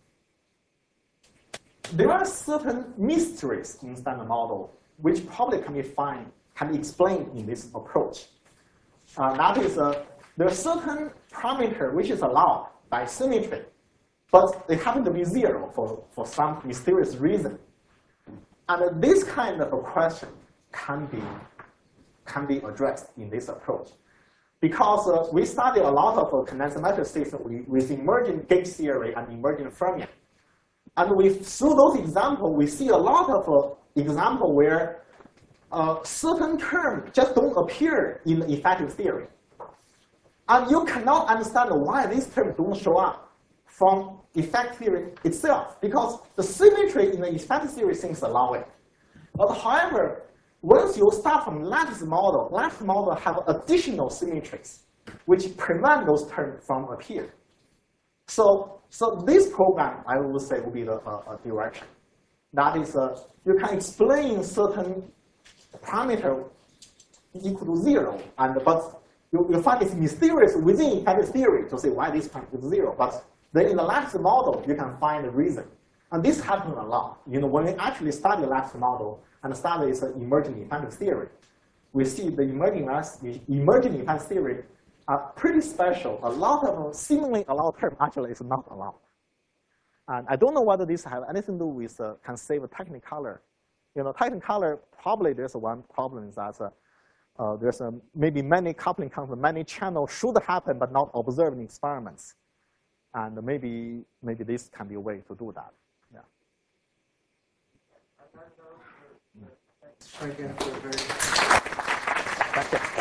there are certain mysteries in standard model which probably can be find, can be explained in this approach. Uh, that is, uh, there are certain parameter which is allowed by symmetry, but they happen to be zero for, for some mysterious reason. And uh, this kind of a question can be, can be addressed in this approach. Because uh, we study a lot of uh, condensed matter systems with, with emergent gauge theory and emergent fermion. And we, through those examples, we see a lot of uh, examples where uh, certain terms just don't appear in the effective theory. And you cannot understand why these terms don't show up from effect theory itself, because the symmetry in the effective theory seems allow it. But however, once you start from lattice model, lattice model have additional symmetries which prevent those terms from appearing. So, so this program, I would say, will be the uh, direction. That is, uh, you can explain certain parameter equal to zero, and but you, you find it's mysterious within effective theory to say why this parameter is zero. But then in the lattice model, you can find the reason. And this happens a lot. You know, when we actually study lattice model and study its emergent effective theory, we see the emerging emergent effective theory are pretty special. A lot of seemingly allowed term actually is not allowed. And I don't know whether this has anything to do with uh, can save a Technicolor. You know, Technicolor, probably there's one problem is that uh, uh, there's uh, maybe many coupling conflict, many channels should happen but not observed in experiments. And maybe maybe this can be a way to do that. Yeah. Thanks again for a very Thank you.